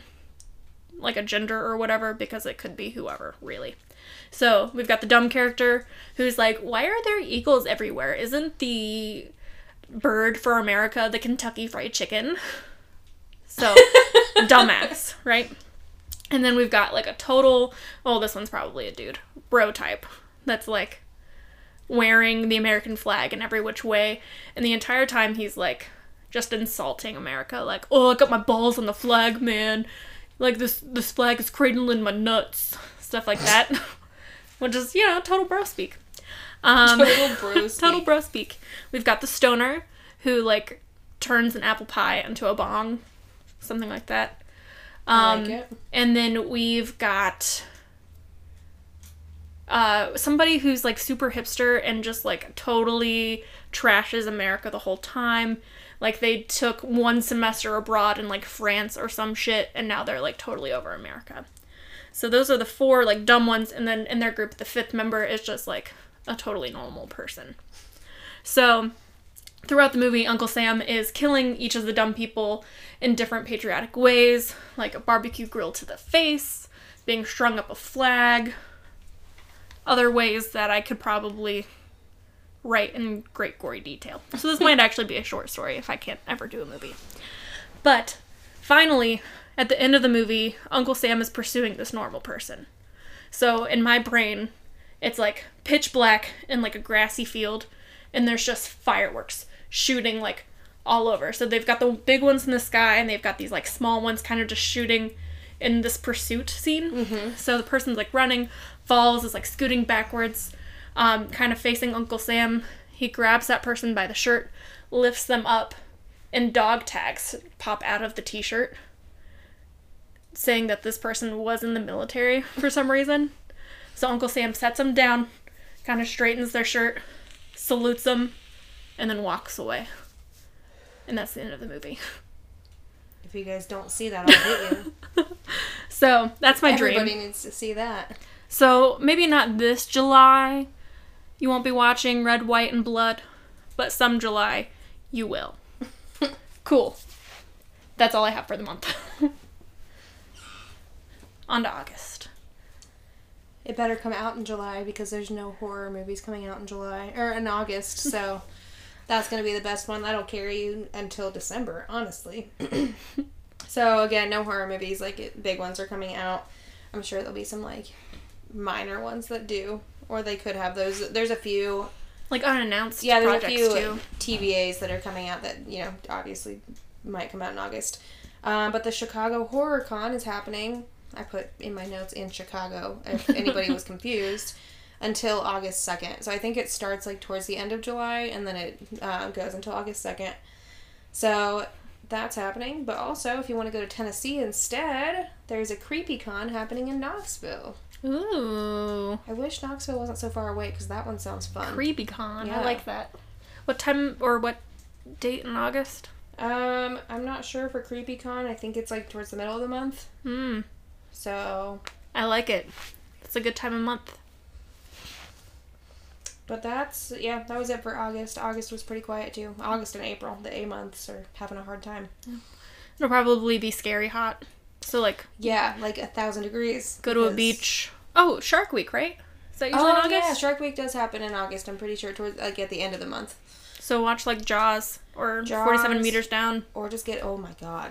like, a gender or whatever, because it could be whoever, really. So we've got the dumb character who's like, why are there eagles everywhere? Isn't the bird for America the Kentucky Fried Chicken? So, dumbass, right? And then we've got, like, a total, this one's probably a dude, bro type, that's, like, wearing the American flag in every which way, and the entire time he's, like, just insulting America, like, I got my balls on the flag, man, like, this flag is cradling my nuts, stuff like that, which is, total bro speak. Total bro speak. Total bro speak. We've got the stoner, who, like, turns an apple pie into a bong, something like that. I like it. And then we've got somebody who's, like, super hipster and just, like, totally trashes America the whole time. Like, they took one semester abroad in, like, France or some shit, and now they're, like, totally over America. So those are the 4, like, dumb ones, and then in their group, the 5th member is just, like, a totally normal person. So throughout the movie, Uncle Sam is killing each of the dumb people in different patriotic ways, like a barbecue grill to the face, being strung up a flag, other ways that I could probably write in great gory detail. So this might actually be a short story if I can't ever do a movie. But finally, at the end of the movie, Uncle Sam is pursuing this normal person. So in my brain, it's like pitch black in, like, a grassy field, and there's just fireworks shooting, like, all over. So they've got the big ones in the sky, and they've got these, like, small ones kind of just shooting in this pursuit scene. Mm-hmm. So the person's, like, running, falls, is, like, scooting backwards, kind of facing Uncle Sam. He grabs that person by the shirt, lifts them up, and dog tags pop out of the t-shirt, saying that this person was in the military for some reason. So Uncle Sam sets them down, kind of straightens their shirt, salutes them, and then walks away. And that's the end of the movie. If you guys don't see that, I'll hit you. So, that's my dream. Everybody needs to see that. So, maybe not this July, you won't be watching Red, White, and Blood, but some July, you will. Cool. That's all I have for the month. On to August. It better come out in July because there's no horror movies coming out in July, or in August, so that's going to be the best one. That'll carry you until December, honestly. So, again, no horror movies, big ones are coming out. I'm sure there'll be some, minor ones that do, or they could have those. There's a few... unannounced there's projects, a few too. TVAs that are coming out that, obviously might come out in August. But the Chicago Horror Con is happening. I put in my notes in Chicago, if anybody was confused, until August 2nd. So I think it starts towards the end of July, and then it goes until August 2nd. So that's happening. But also, if you want to go to Tennessee instead, there's a CreepyCon happening in Knoxville. Ooh. I wish Knoxville wasn't so far away, because that one sounds fun. CreepyCon. Yeah. I like that. What time or what date in August? I'm not sure for CreepyCon. I think it's towards the middle of the month. So I like it. It's a good time of month. But that was it for August. August was pretty quiet too. August and April, the A months, are having a hard time. It'll probably be scary hot. So 1,000 degrees. Go to a beach. Oh, Shark Week, right? Is that usually in August? Yeah, Shark Week does happen in August. I'm pretty sure towards at the end of the month. So watch Jaws or 47 Meters Down. Or just oh my god.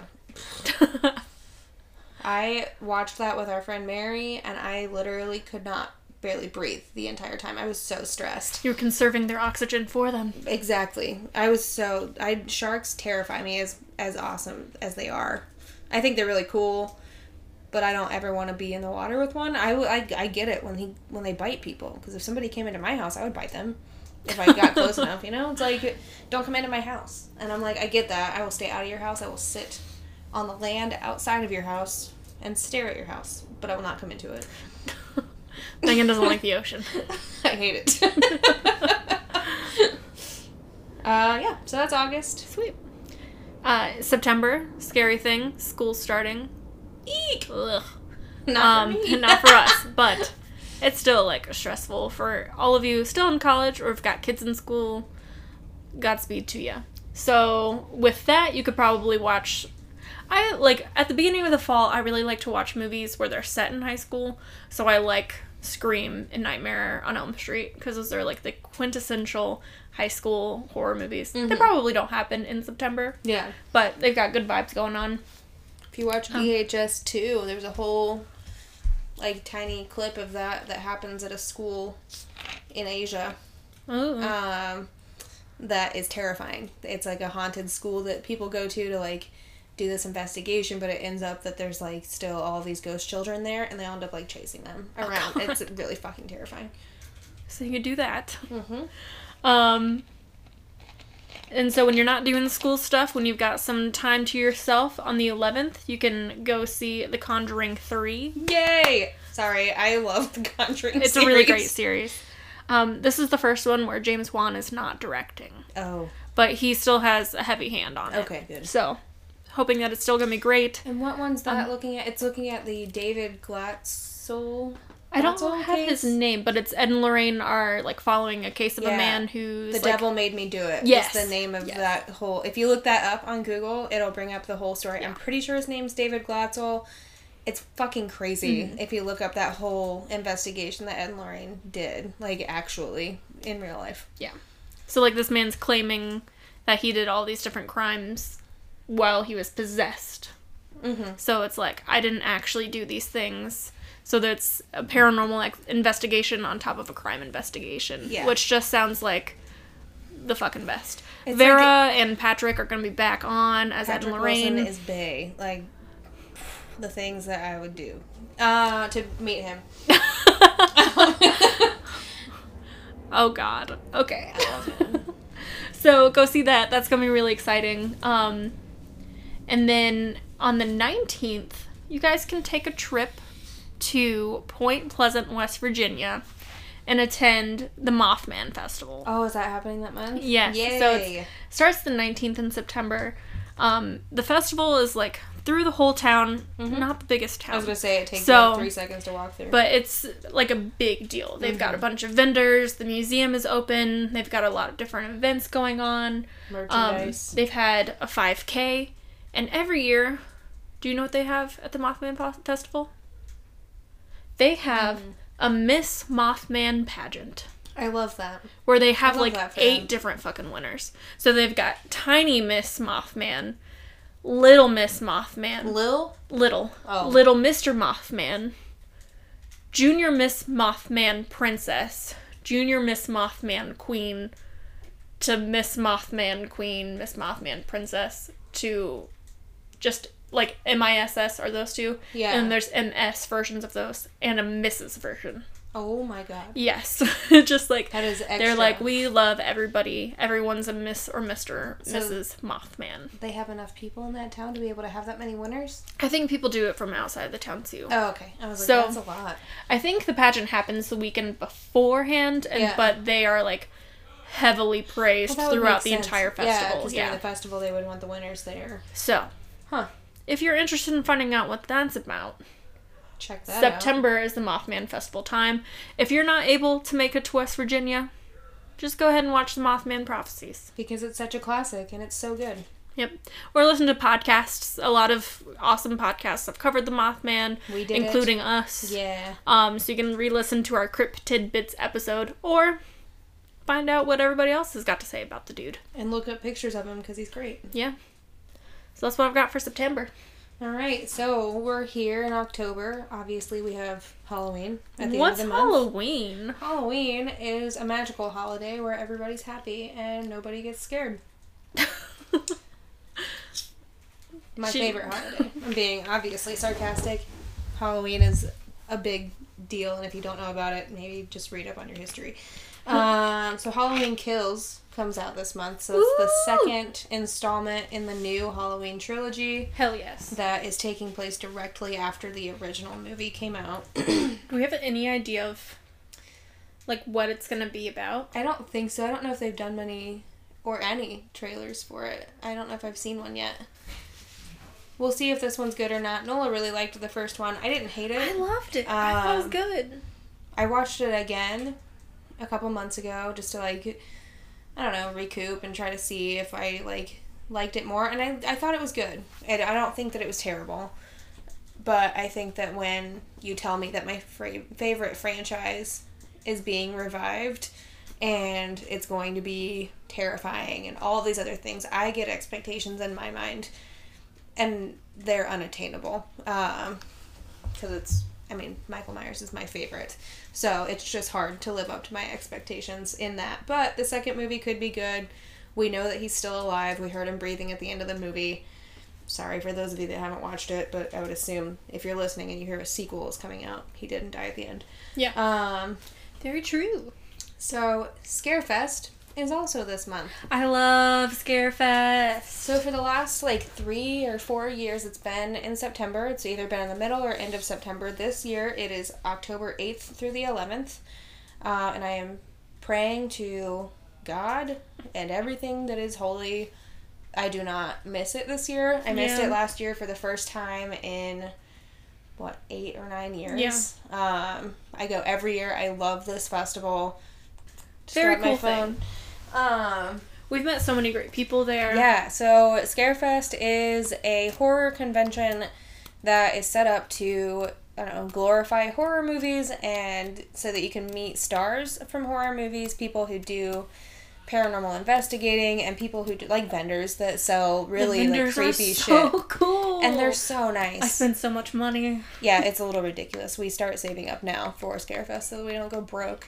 I watched that with our friend Mary, and I literally could not barely breathe the entire time. I was so stressed. You were conserving their oxygen for them. Exactly. Sharks terrify me as awesome as they are. I think they're really cool, but I don't ever want to be in the water with one. I get it when they bite people, because if somebody came into my house, I would bite them if I got close enough, It's don't come into my house. And I'm I get that. I will stay out of your house. I will sit on the land outside of your house and stare at your house, but I will not come into it. Megan doesn't like the ocean. I hate it. So that's August. Sweet. September, scary thing, school starting. Eek! Ugh. Not for me. Not for us, but it's still stressful for all of you still in college or have got kids in school. Godspeed to you. So with that, you could probably watch... at the beginning of the fall, I really like to watch movies where they're set in high school. So I like Scream and Nightmare on Elm Street, because those are the quintessential high school horror movies. Mm-hmm. They probably don't happen in September. Yeah. But they've got good vibes going on. If you watch VHS 2, there's a whole tiny clip of that happens at a school in Asia. Ooh. That is terrifying. It's a haunted school that people go to do this investigation, but it ends up that there's still all these ghost children there, and they end up chasing them around. It's really fucking terrifying. So you could do that. Mm-hmm. And so when you're not doing the school stuff, when you've got some time to yourself, on the 11th, you can go see The Conjuring 3. Yay! Sorry, I love The Conjuring series. It's a really great series. This is the first one where James Wan is not directing. Oh. But he still has a heavy hand on it. Okay, good. So, hoping that it's still going to be great. And what one's that looking at? It's looking at the David Glatzel... I don't have his name, but it's Ed and Lorraine are following a case of a man who's... The Devil Made Me Do It. Yes. Is the name of that whole... If you look that up on Google, it'll bring up the whole story. Yeah. I'm pretty sure his name's David Glatzel. It's fucking crazy if you look up that whole investigation that Ed and Lorraine did. Actually, in real life. Yeah. So, this man's claiming that he did all these different crimes while he was possessed. Mm-hmm. So it's I didn't actually do these things. So that's a paranormal investigation on top of a crime investigation. Yeah. Which just sounds like the fucking best. It's Vera and Patrick are going to be back on as Ed and Lorraine. Wilson is bae. The things that I would do to meet him. Oh, God. Okay. I love him. So go see that. That's going to be really exciting. And then on the 19th, you guys can take a trip to Point Pleasant, West Virginia, and attend the Mothman Festival. Oh, is that happening that month? Yes. Yay. So it starts the 19th in September. The festival is like through the whole town, not the biggest town. I was going to say it takes like 3 seconds to walk through. But it's like a big deal. They've got a bunch of vendors. The museum is open. They've got a lot of different events going on. Merchandise. They've had a 5K. And every year, do you know what they have at the Mothman Festival? They have a Miss Mothman pageant. I love that. Where they have like 8 different fucking winners. So they've got Tiny Miss Mothman, Little Miss Mothman. Little. Oh. Little Mr. Mothman. Junior Miss Mothman Princess. Junior Miss Mothman Queen. To Miss Mothman Queen, Miss Mothman Princess. To just like MISS are those 2. Yeah. And there's MS versions of those. And a Mrs. version. Oh my god. Yes. Just like, that is extra. They're like, we love everybody. Everyone's a Miss or Mr. Mrs. Mothman. They have enough people in that town to be able to have that many winners? I think people do it from outside the town too. Oh, okay. I was like, that's a lot. I think the pageant happens the weekend beforehand, but they are like heavily praised throughout the entire festival. Yeah, because during the festival they would want the winners there. So, if you're interested in finding out what that's about, check that September is the Mothman Festival time. If you're not able to make it to West Virginia, just go ahead and watch the Mothman Prophecies. Because it's such a classic and it's so good. Yep. Or listen to podcasts. A lot of awesome podcasts have covered the Mothman. We did including us. Yeah. So you can re-listen to our Crypt Tidbits episode or find out what everybody else has got to say about the dude. And look up pictures of him because he's great. Yeah. So that's what I've got for September. Alright, so we're here in October. Obviously, we have Halloween at the end What's of the month. Halloween? Halloween is a magical holiday where everybody's happy and nobody gets scared. My favorite holiday. I'm being obviously sarcastic. Halloween is a big deal, and if you don't know about it, maybe just read up on your history. So Halloween Kills comes out this month, so it's the second installment in the new Halloween trilogy. Hell yes. That is taking place directly after the original movie came out. Do we have any idea of, like, what it's gonna be about? I don't think so. I don't know if they've done many or any trailers for it. I don't know if I've seen one yet. We'll see if this one's good or not. Nola really liked the first one. I didn't hate it. I loved it. I thought it was good. I watched it again a couple months ago just to, like, I don't know, recoup and try to see if I, like, liked it more. And I thought it was good. I don't think that it was terrible. But I think that when you tell me that my favorite franchise is being revived and it's going to be terrifying and all these other things, I get expectations in my mind. And they're unattainable. Because it's, I mean, Michael Myers is my favorite. So it's just hard to live up to my expectations in that. But the second movie could be good. We know that he's still alive. We heard him breathing at the end of the movie. Sorry for those of you that haven't watched it, but I would assume if you're listening and you hear a sequel is coming out, he didn't die at the end. Yeah. Very true. So Scarefest is also this month. I love Scarefest. So for the last, like, 3 or 4 years, it's been in September. It's either been in the middle or end of September. This year, it is October 8th through the 11th. And I am praying to God and everything that is holy. I do not miss it this year. I missed it last year for the first time in, 8 or 9 years. Yeah. I go every year. I love this festival. Just very cool thing. We've met so many great people there. Yeah, so Scarefest is a horror convention that is set up to, I don't know, glorify horror movies and so that you can meet stars from horror movies, people who do paranormal investigating, and people who do, like, vendors that sell really, like, creepy shit. So cool. And they're so nice. I spend so much money. Yeah, it's a little ridiculous. We start saving up now for Scarefest so that we don't go broke.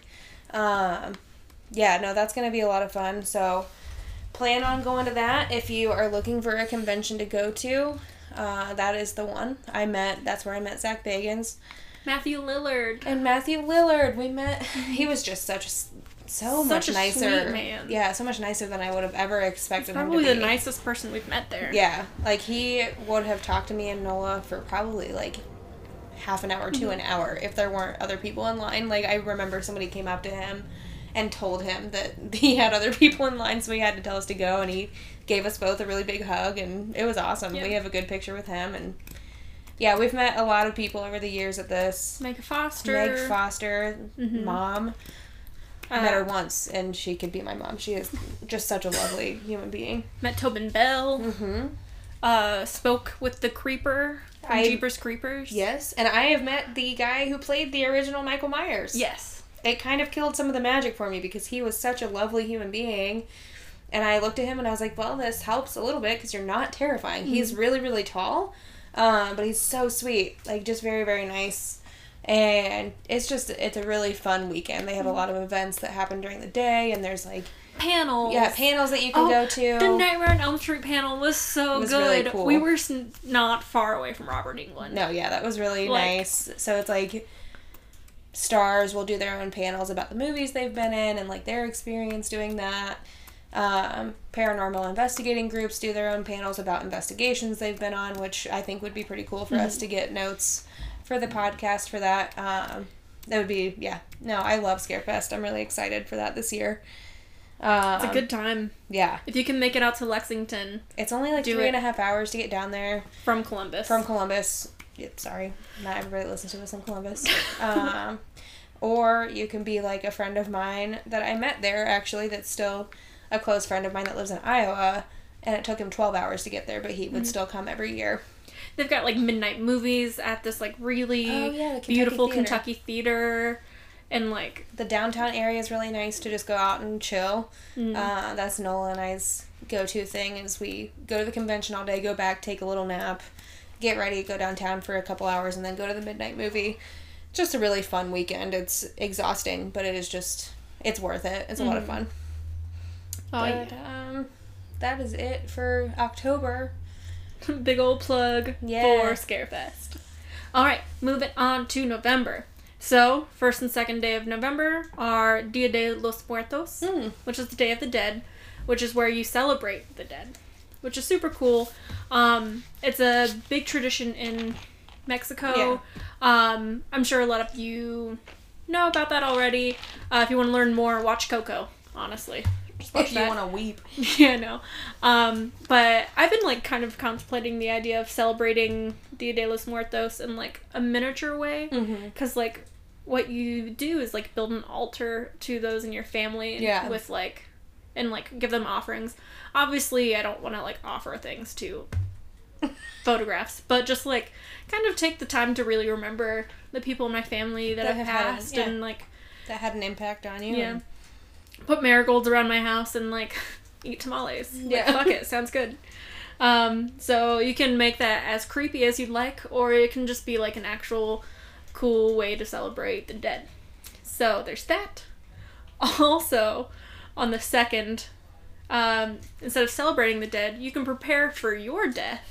Yeah, no, that's going to be a lot of fun, so plan on going to that. If you are looking for a convention to go to, that is the one. That's where I met Zach Bagans. Matthew Lillard. And Matthew Lillard, we met, he was just such so Such much a nicer. sweet man. Yeah, so much nicer than I would have ever expected him to Probably be. the nicest person we've met there. Yeah, like he would have talked to me and Noah for probably like half an hour to an hour if there weren't other people in line. Like I remember somebody came up to him and told him that he had other people in line, so he had to tell us to go, and he gave us both a really big hug, and it was awesome. Yeah. We have a good picture with him, and yeah, we've met a lot of people over the years at this. Meg Foster. Meg Foster, Mhm. mom. Met her once, and she could be my mom. She is just such a lovely human being. Met Tobin Bell. Mm-hmm. Spoke with the Creeper from Jeepers Creepers. Yes, and I have met the guy who played the original Michael Myers. Yes. It kind of killed some of the magic for me because he was such a lovely human being. And I looked at him and I was like, well, this helps a little bit because you're not terrifying. He's really, really tall, but he's so sweet. Like, just very, very nice. And it's a really fun weekend. They have a lot of events that happen during the day, and there's like Panels. Yeah, panels that you can go to. The Nightmare on Elm Street panel was so was good. really cool. We were not far away from Robert Englund. No, yeah, that was really nice. So it's like stars will do their own panels about the movies they've been in and like their experience doing that. Paranormal investigating groups do their own panels about investigations they've been on, which I think would be pretty cool for us to get notes for the podcast for that. That would be, yeah. No, I love Scarefest. I'm really excited for that this year. It's a good time. Yeah. If you can make it out to Lexington. It's only like 3.5 hours to get down there. From Columbus. Yep, sorry. Not everybody listens to us in Columbus. Or you can be like a friend of mine that I met there, actually, that's still a close friend of mine that lives in Iowa, and it took him 12 hours to get there, but he would still come every year. They've got like midnight movies at this like really beautiful Kentucky theater. And like the downtown area is really nice to just go out and chill. That's Nola and I's go-to thing is we go to the convention all day, go back, take a little nap, get ready, go downtown for a couple hours, and then go to the midnight movie. Just a really fun weekend. It's exhausting, but it is just, it's worth it. It's a lot of fun. But that is it for October. Big old plug for Scarefest. Alright, moving on to November. So, first and second day of November are Dia de los Muertos, which is the Day of the Dead, which is where you celebrate the dead, which is super cool. It's a big tradition in Mexico. Yeah. I'm sure a lot of you know about that already. If you want to learn more, watch Coco, honestly. Just watch if you want to weep. Yeah, no. But I've been, like, kind of contemplating the idea of celebrating Dia de los Muertos in, like, a miniature way. Because, like, what you do is, like, build an altar to those in your family with, like, and, like, give them offerings. Obviously, I don't want to, like, offer things to photographs, but just, like, kind of take the time to really remember the people in my family that have passed and, like... That had an impact on you. Yeah. Put marigolds around my house and, like, eat tamales. Yeah. Like, fuck it. Sounds good. So you can make that as creepy as you'd like, or it can just be, like, an actual cool way to celebrate the dead. So there's that. Also, on the 2nd, instead of celebrating the dead, you can prepare for your death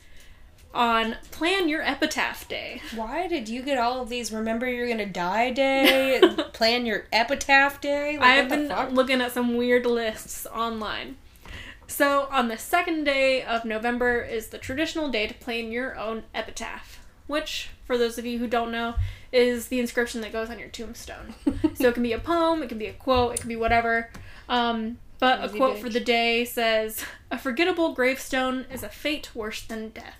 on Plan Your Epitaph Day. Why did you get all of these Remember You're Gonna Die Day, Plan Your Epitaph Day? Like, I've been looking at some weird lists online. So, on the 2nd day of November is the traditional day to plan your own epitaph, which, for those of you who don't know, is the inscription that goes on your tombstone. So it can be a poem, it can be a quote, it can be whatever. But a quote for the day says, "A forgettable gravestone is a fate worse than death."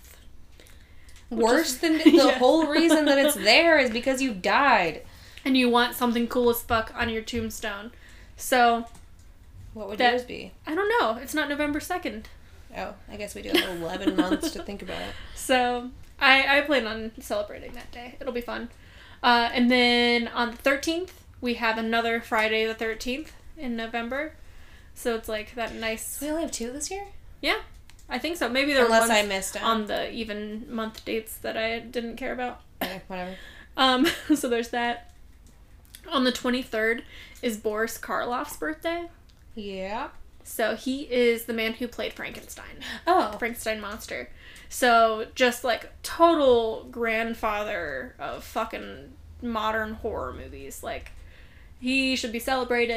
Worse than the whole reason that it's there is because you died. And you want something cool as fuck on your tombstone. So... What would yours be? I don't know. It's not November 2nd. Oh, I guess we do have 11 months to think about it. So, I plan on celebrating that day. It'll be fun. And then on the 13th, we have another Friday the 13th in November. So it's like that nice... We only have 2 this year? Yeah. I think so. Maybe there were Unless I missed on the even month dates that I didn't care about. Okay, whatever. So there's that. On the 23rd is Boris Karloff's birthday. Yeah. So he is the man who played Frankenstein. Oh. The Frankenstein monster. So just like total grandfather of fucking modern horror movies. Like, he should be celebrated.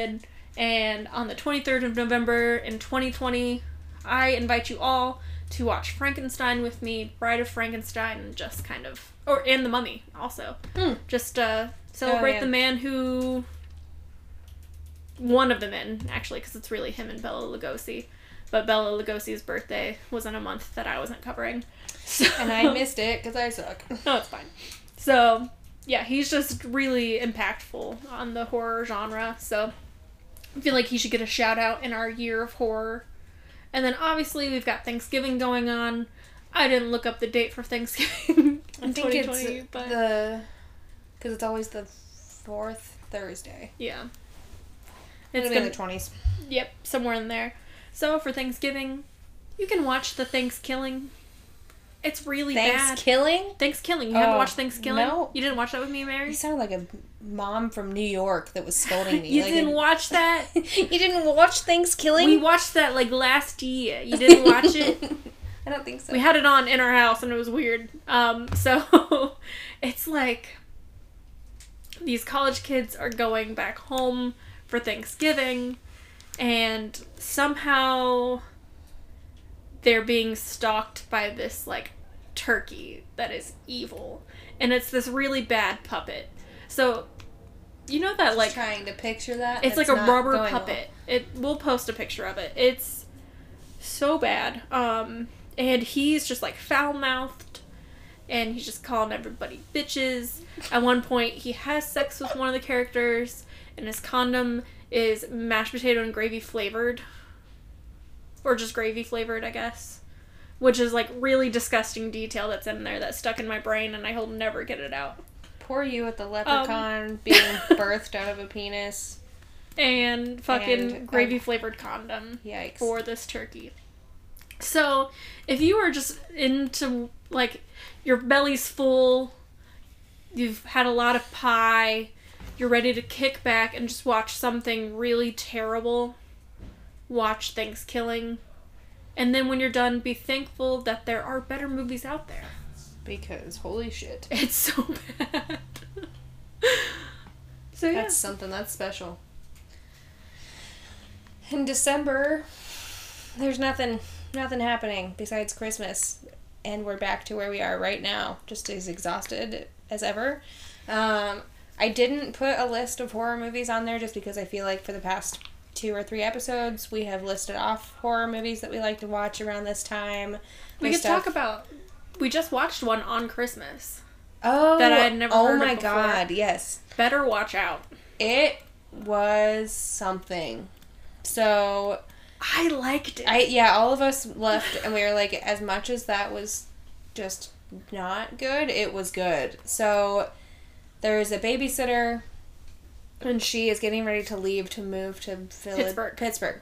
And on the 23rd of November in 2020, I invite you all to watch Frankenstein with me, Bride of Frankenstein, and just kind of... and The Mummy, also. Just celebrate the man who... One of the men, actually, because it's really him and Bela Lugosi. But Bela Lugosi's birthday was in a month that I wasn't covering. So... And I missed it, because I suck. No, it's fine. So, yeah, he's just really impactful on the horror genre, so... I feel like he should get a shout out in our year of horror. And then obviously we've got Thanksgiving going on. I didn't look up the date for Thanksgiving in I think 2020, it's but because it's always the 4th Thursday. yeah. It's gonna be in the 20s. Yep, somewhere in there. So for Thanksgiving, you can watch the Thanksgiving. It's really bad. Thanksgiving? You haven't watched Thanksgiving? No. You didn't watch that with me, Mary? You sound like a mom from New York that was scolding me. You didn't watch that? You didn't watch Thanksgiving? We watched that like last year. You didn't watch it? I don't think so. We had it on in our house and it was weird. So it's like these college kids are going back home for Thanksgiving and somehow they're being stalked by this, like, turkey that is evil. And it's this really bad puppet. So, you know that, like... trying to picture that? It's like a rubber puppet. Well. We'll post a picture of it. It's so bad. And he's just, like, foul-mouthed. And he's just calling everybody bitches. At one point, he has sex with one of the characters. And his condom is mashed potato and gravy flavored. Or just gravy flavored, I guess. Which is, like, really disgusting detail that's in there that's stuck in my brain, and I will never get it out. Poor you with the leprechaun being birthed out of a penis. And fucking gravy flavored condom. Yikes. For this turkey. So, if you are just into, like, your belly's full, you've had a lot of pie, you're ready to kick back and just watch something really terrible, watch Thanksgiving, and then when you're done, be thankful that there are better movies out there. Because, holy shit. It's so bad. So, yeah. That's something that's special. In December, there's nothing happening besides Christmas. And we're back to where we are right now, just as exhausted as ever. I didn't put a list of horror movies on there just because I feel like for the past 2 or 3 episodes, we have listed off horror movies that we like to watch around this time. We could talk about... We just watched one on Christmas. Oh, that I had never heard of before. Oh my god, yes. Better watch out. It was something. So... I liked it. Yeah, all of us left and we were like, as much as that was just not good, it was good. So, there's a babysitter... And she is getting ready to leave to move to Pittsburgh.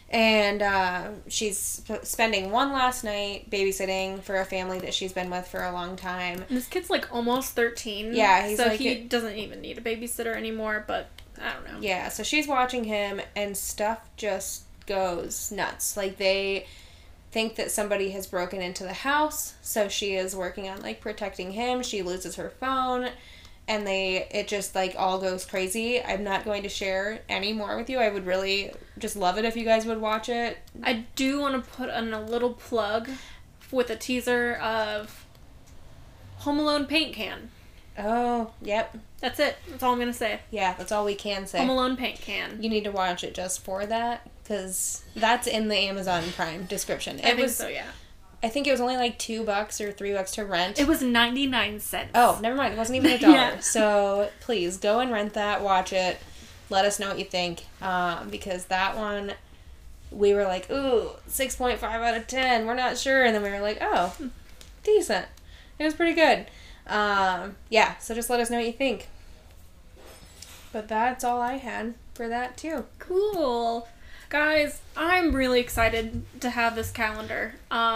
And she's spending one last night babysitting for a family that she's been with for a long time. And this kid's like almost 13. Yeah, he's so like... he doesn't even need a babysitter anymore, but I don't know. Yeah, so she's watching him and stuff just goes nuts. Like, they think that somebody has broken into the house, so she is working on, like, protecting him. She loses her phone. And it just, like, all goes crazy. I'm not going to share any more with you. I would really just love it if you guys would watch it. I do want to put in a little plug with a teaser of Home Alone paint can. Oh, yep. That's it. That's all I'm going to say. Yeah, that's all we can say. Home Alone paint can. You need to watch it just for that, because that's in the Amazon Prime description. I think so, yeah. I think it was only like $2 or $3 to rent. It was 99 cents. Oh, never mind. It wasn't even $1. Yeah. So please go and rent that. Watch it. Let us know what you think. Because that one, we were like, ooh, 6.5 out of 10. We're not sure. And then we were like, oh, decent. It was pretty good. Yeah. So just let us know what you think. But that's all I had for that too. Cool. Guys, I'm really excited to have this calendar.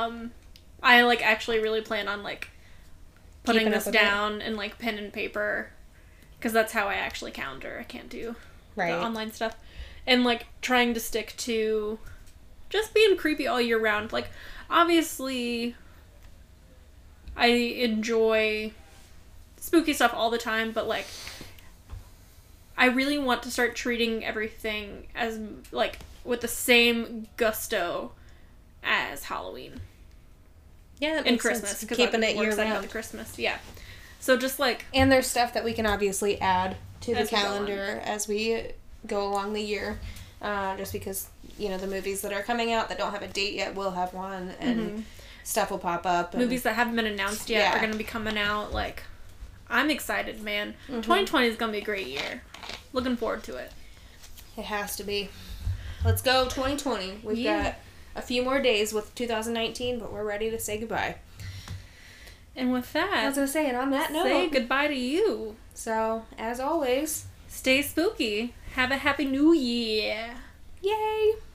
I, like, actually really plan on, like, putting this down in, like, pen and paper. Because that's how I actually calendar. I can't do the online stuff. And, like, trying to stick to just being creepy all year round. Like, obviously, I enjoy spooky stuff all the time, but, like, I really want to start treating everything as, like, with the same gusto as Halloween. Yeah, that and makes Christmas. sense. 'Cause Keeping I'm it more year excited round. about the Christmas, yeah. So just, like... And there's stuff that we can obviously add to the As we go on. calendar as we go along the year. Just because, you know, the movies that are coming out that don't have a date yet will have one, and stuff will pop up. And movies that haven't been announced yet are going to be coming out. Like, I'm excited, man. 2020 is going to be a great year. Looking forward to it. It has to be. Let's go 2020. We've got a few more days with 2019, but we're ready to say goodbye. And with that, I was going to say, and on that note, say goodbye to you. So, as always, Stay spooky. Have a happy new year. yay!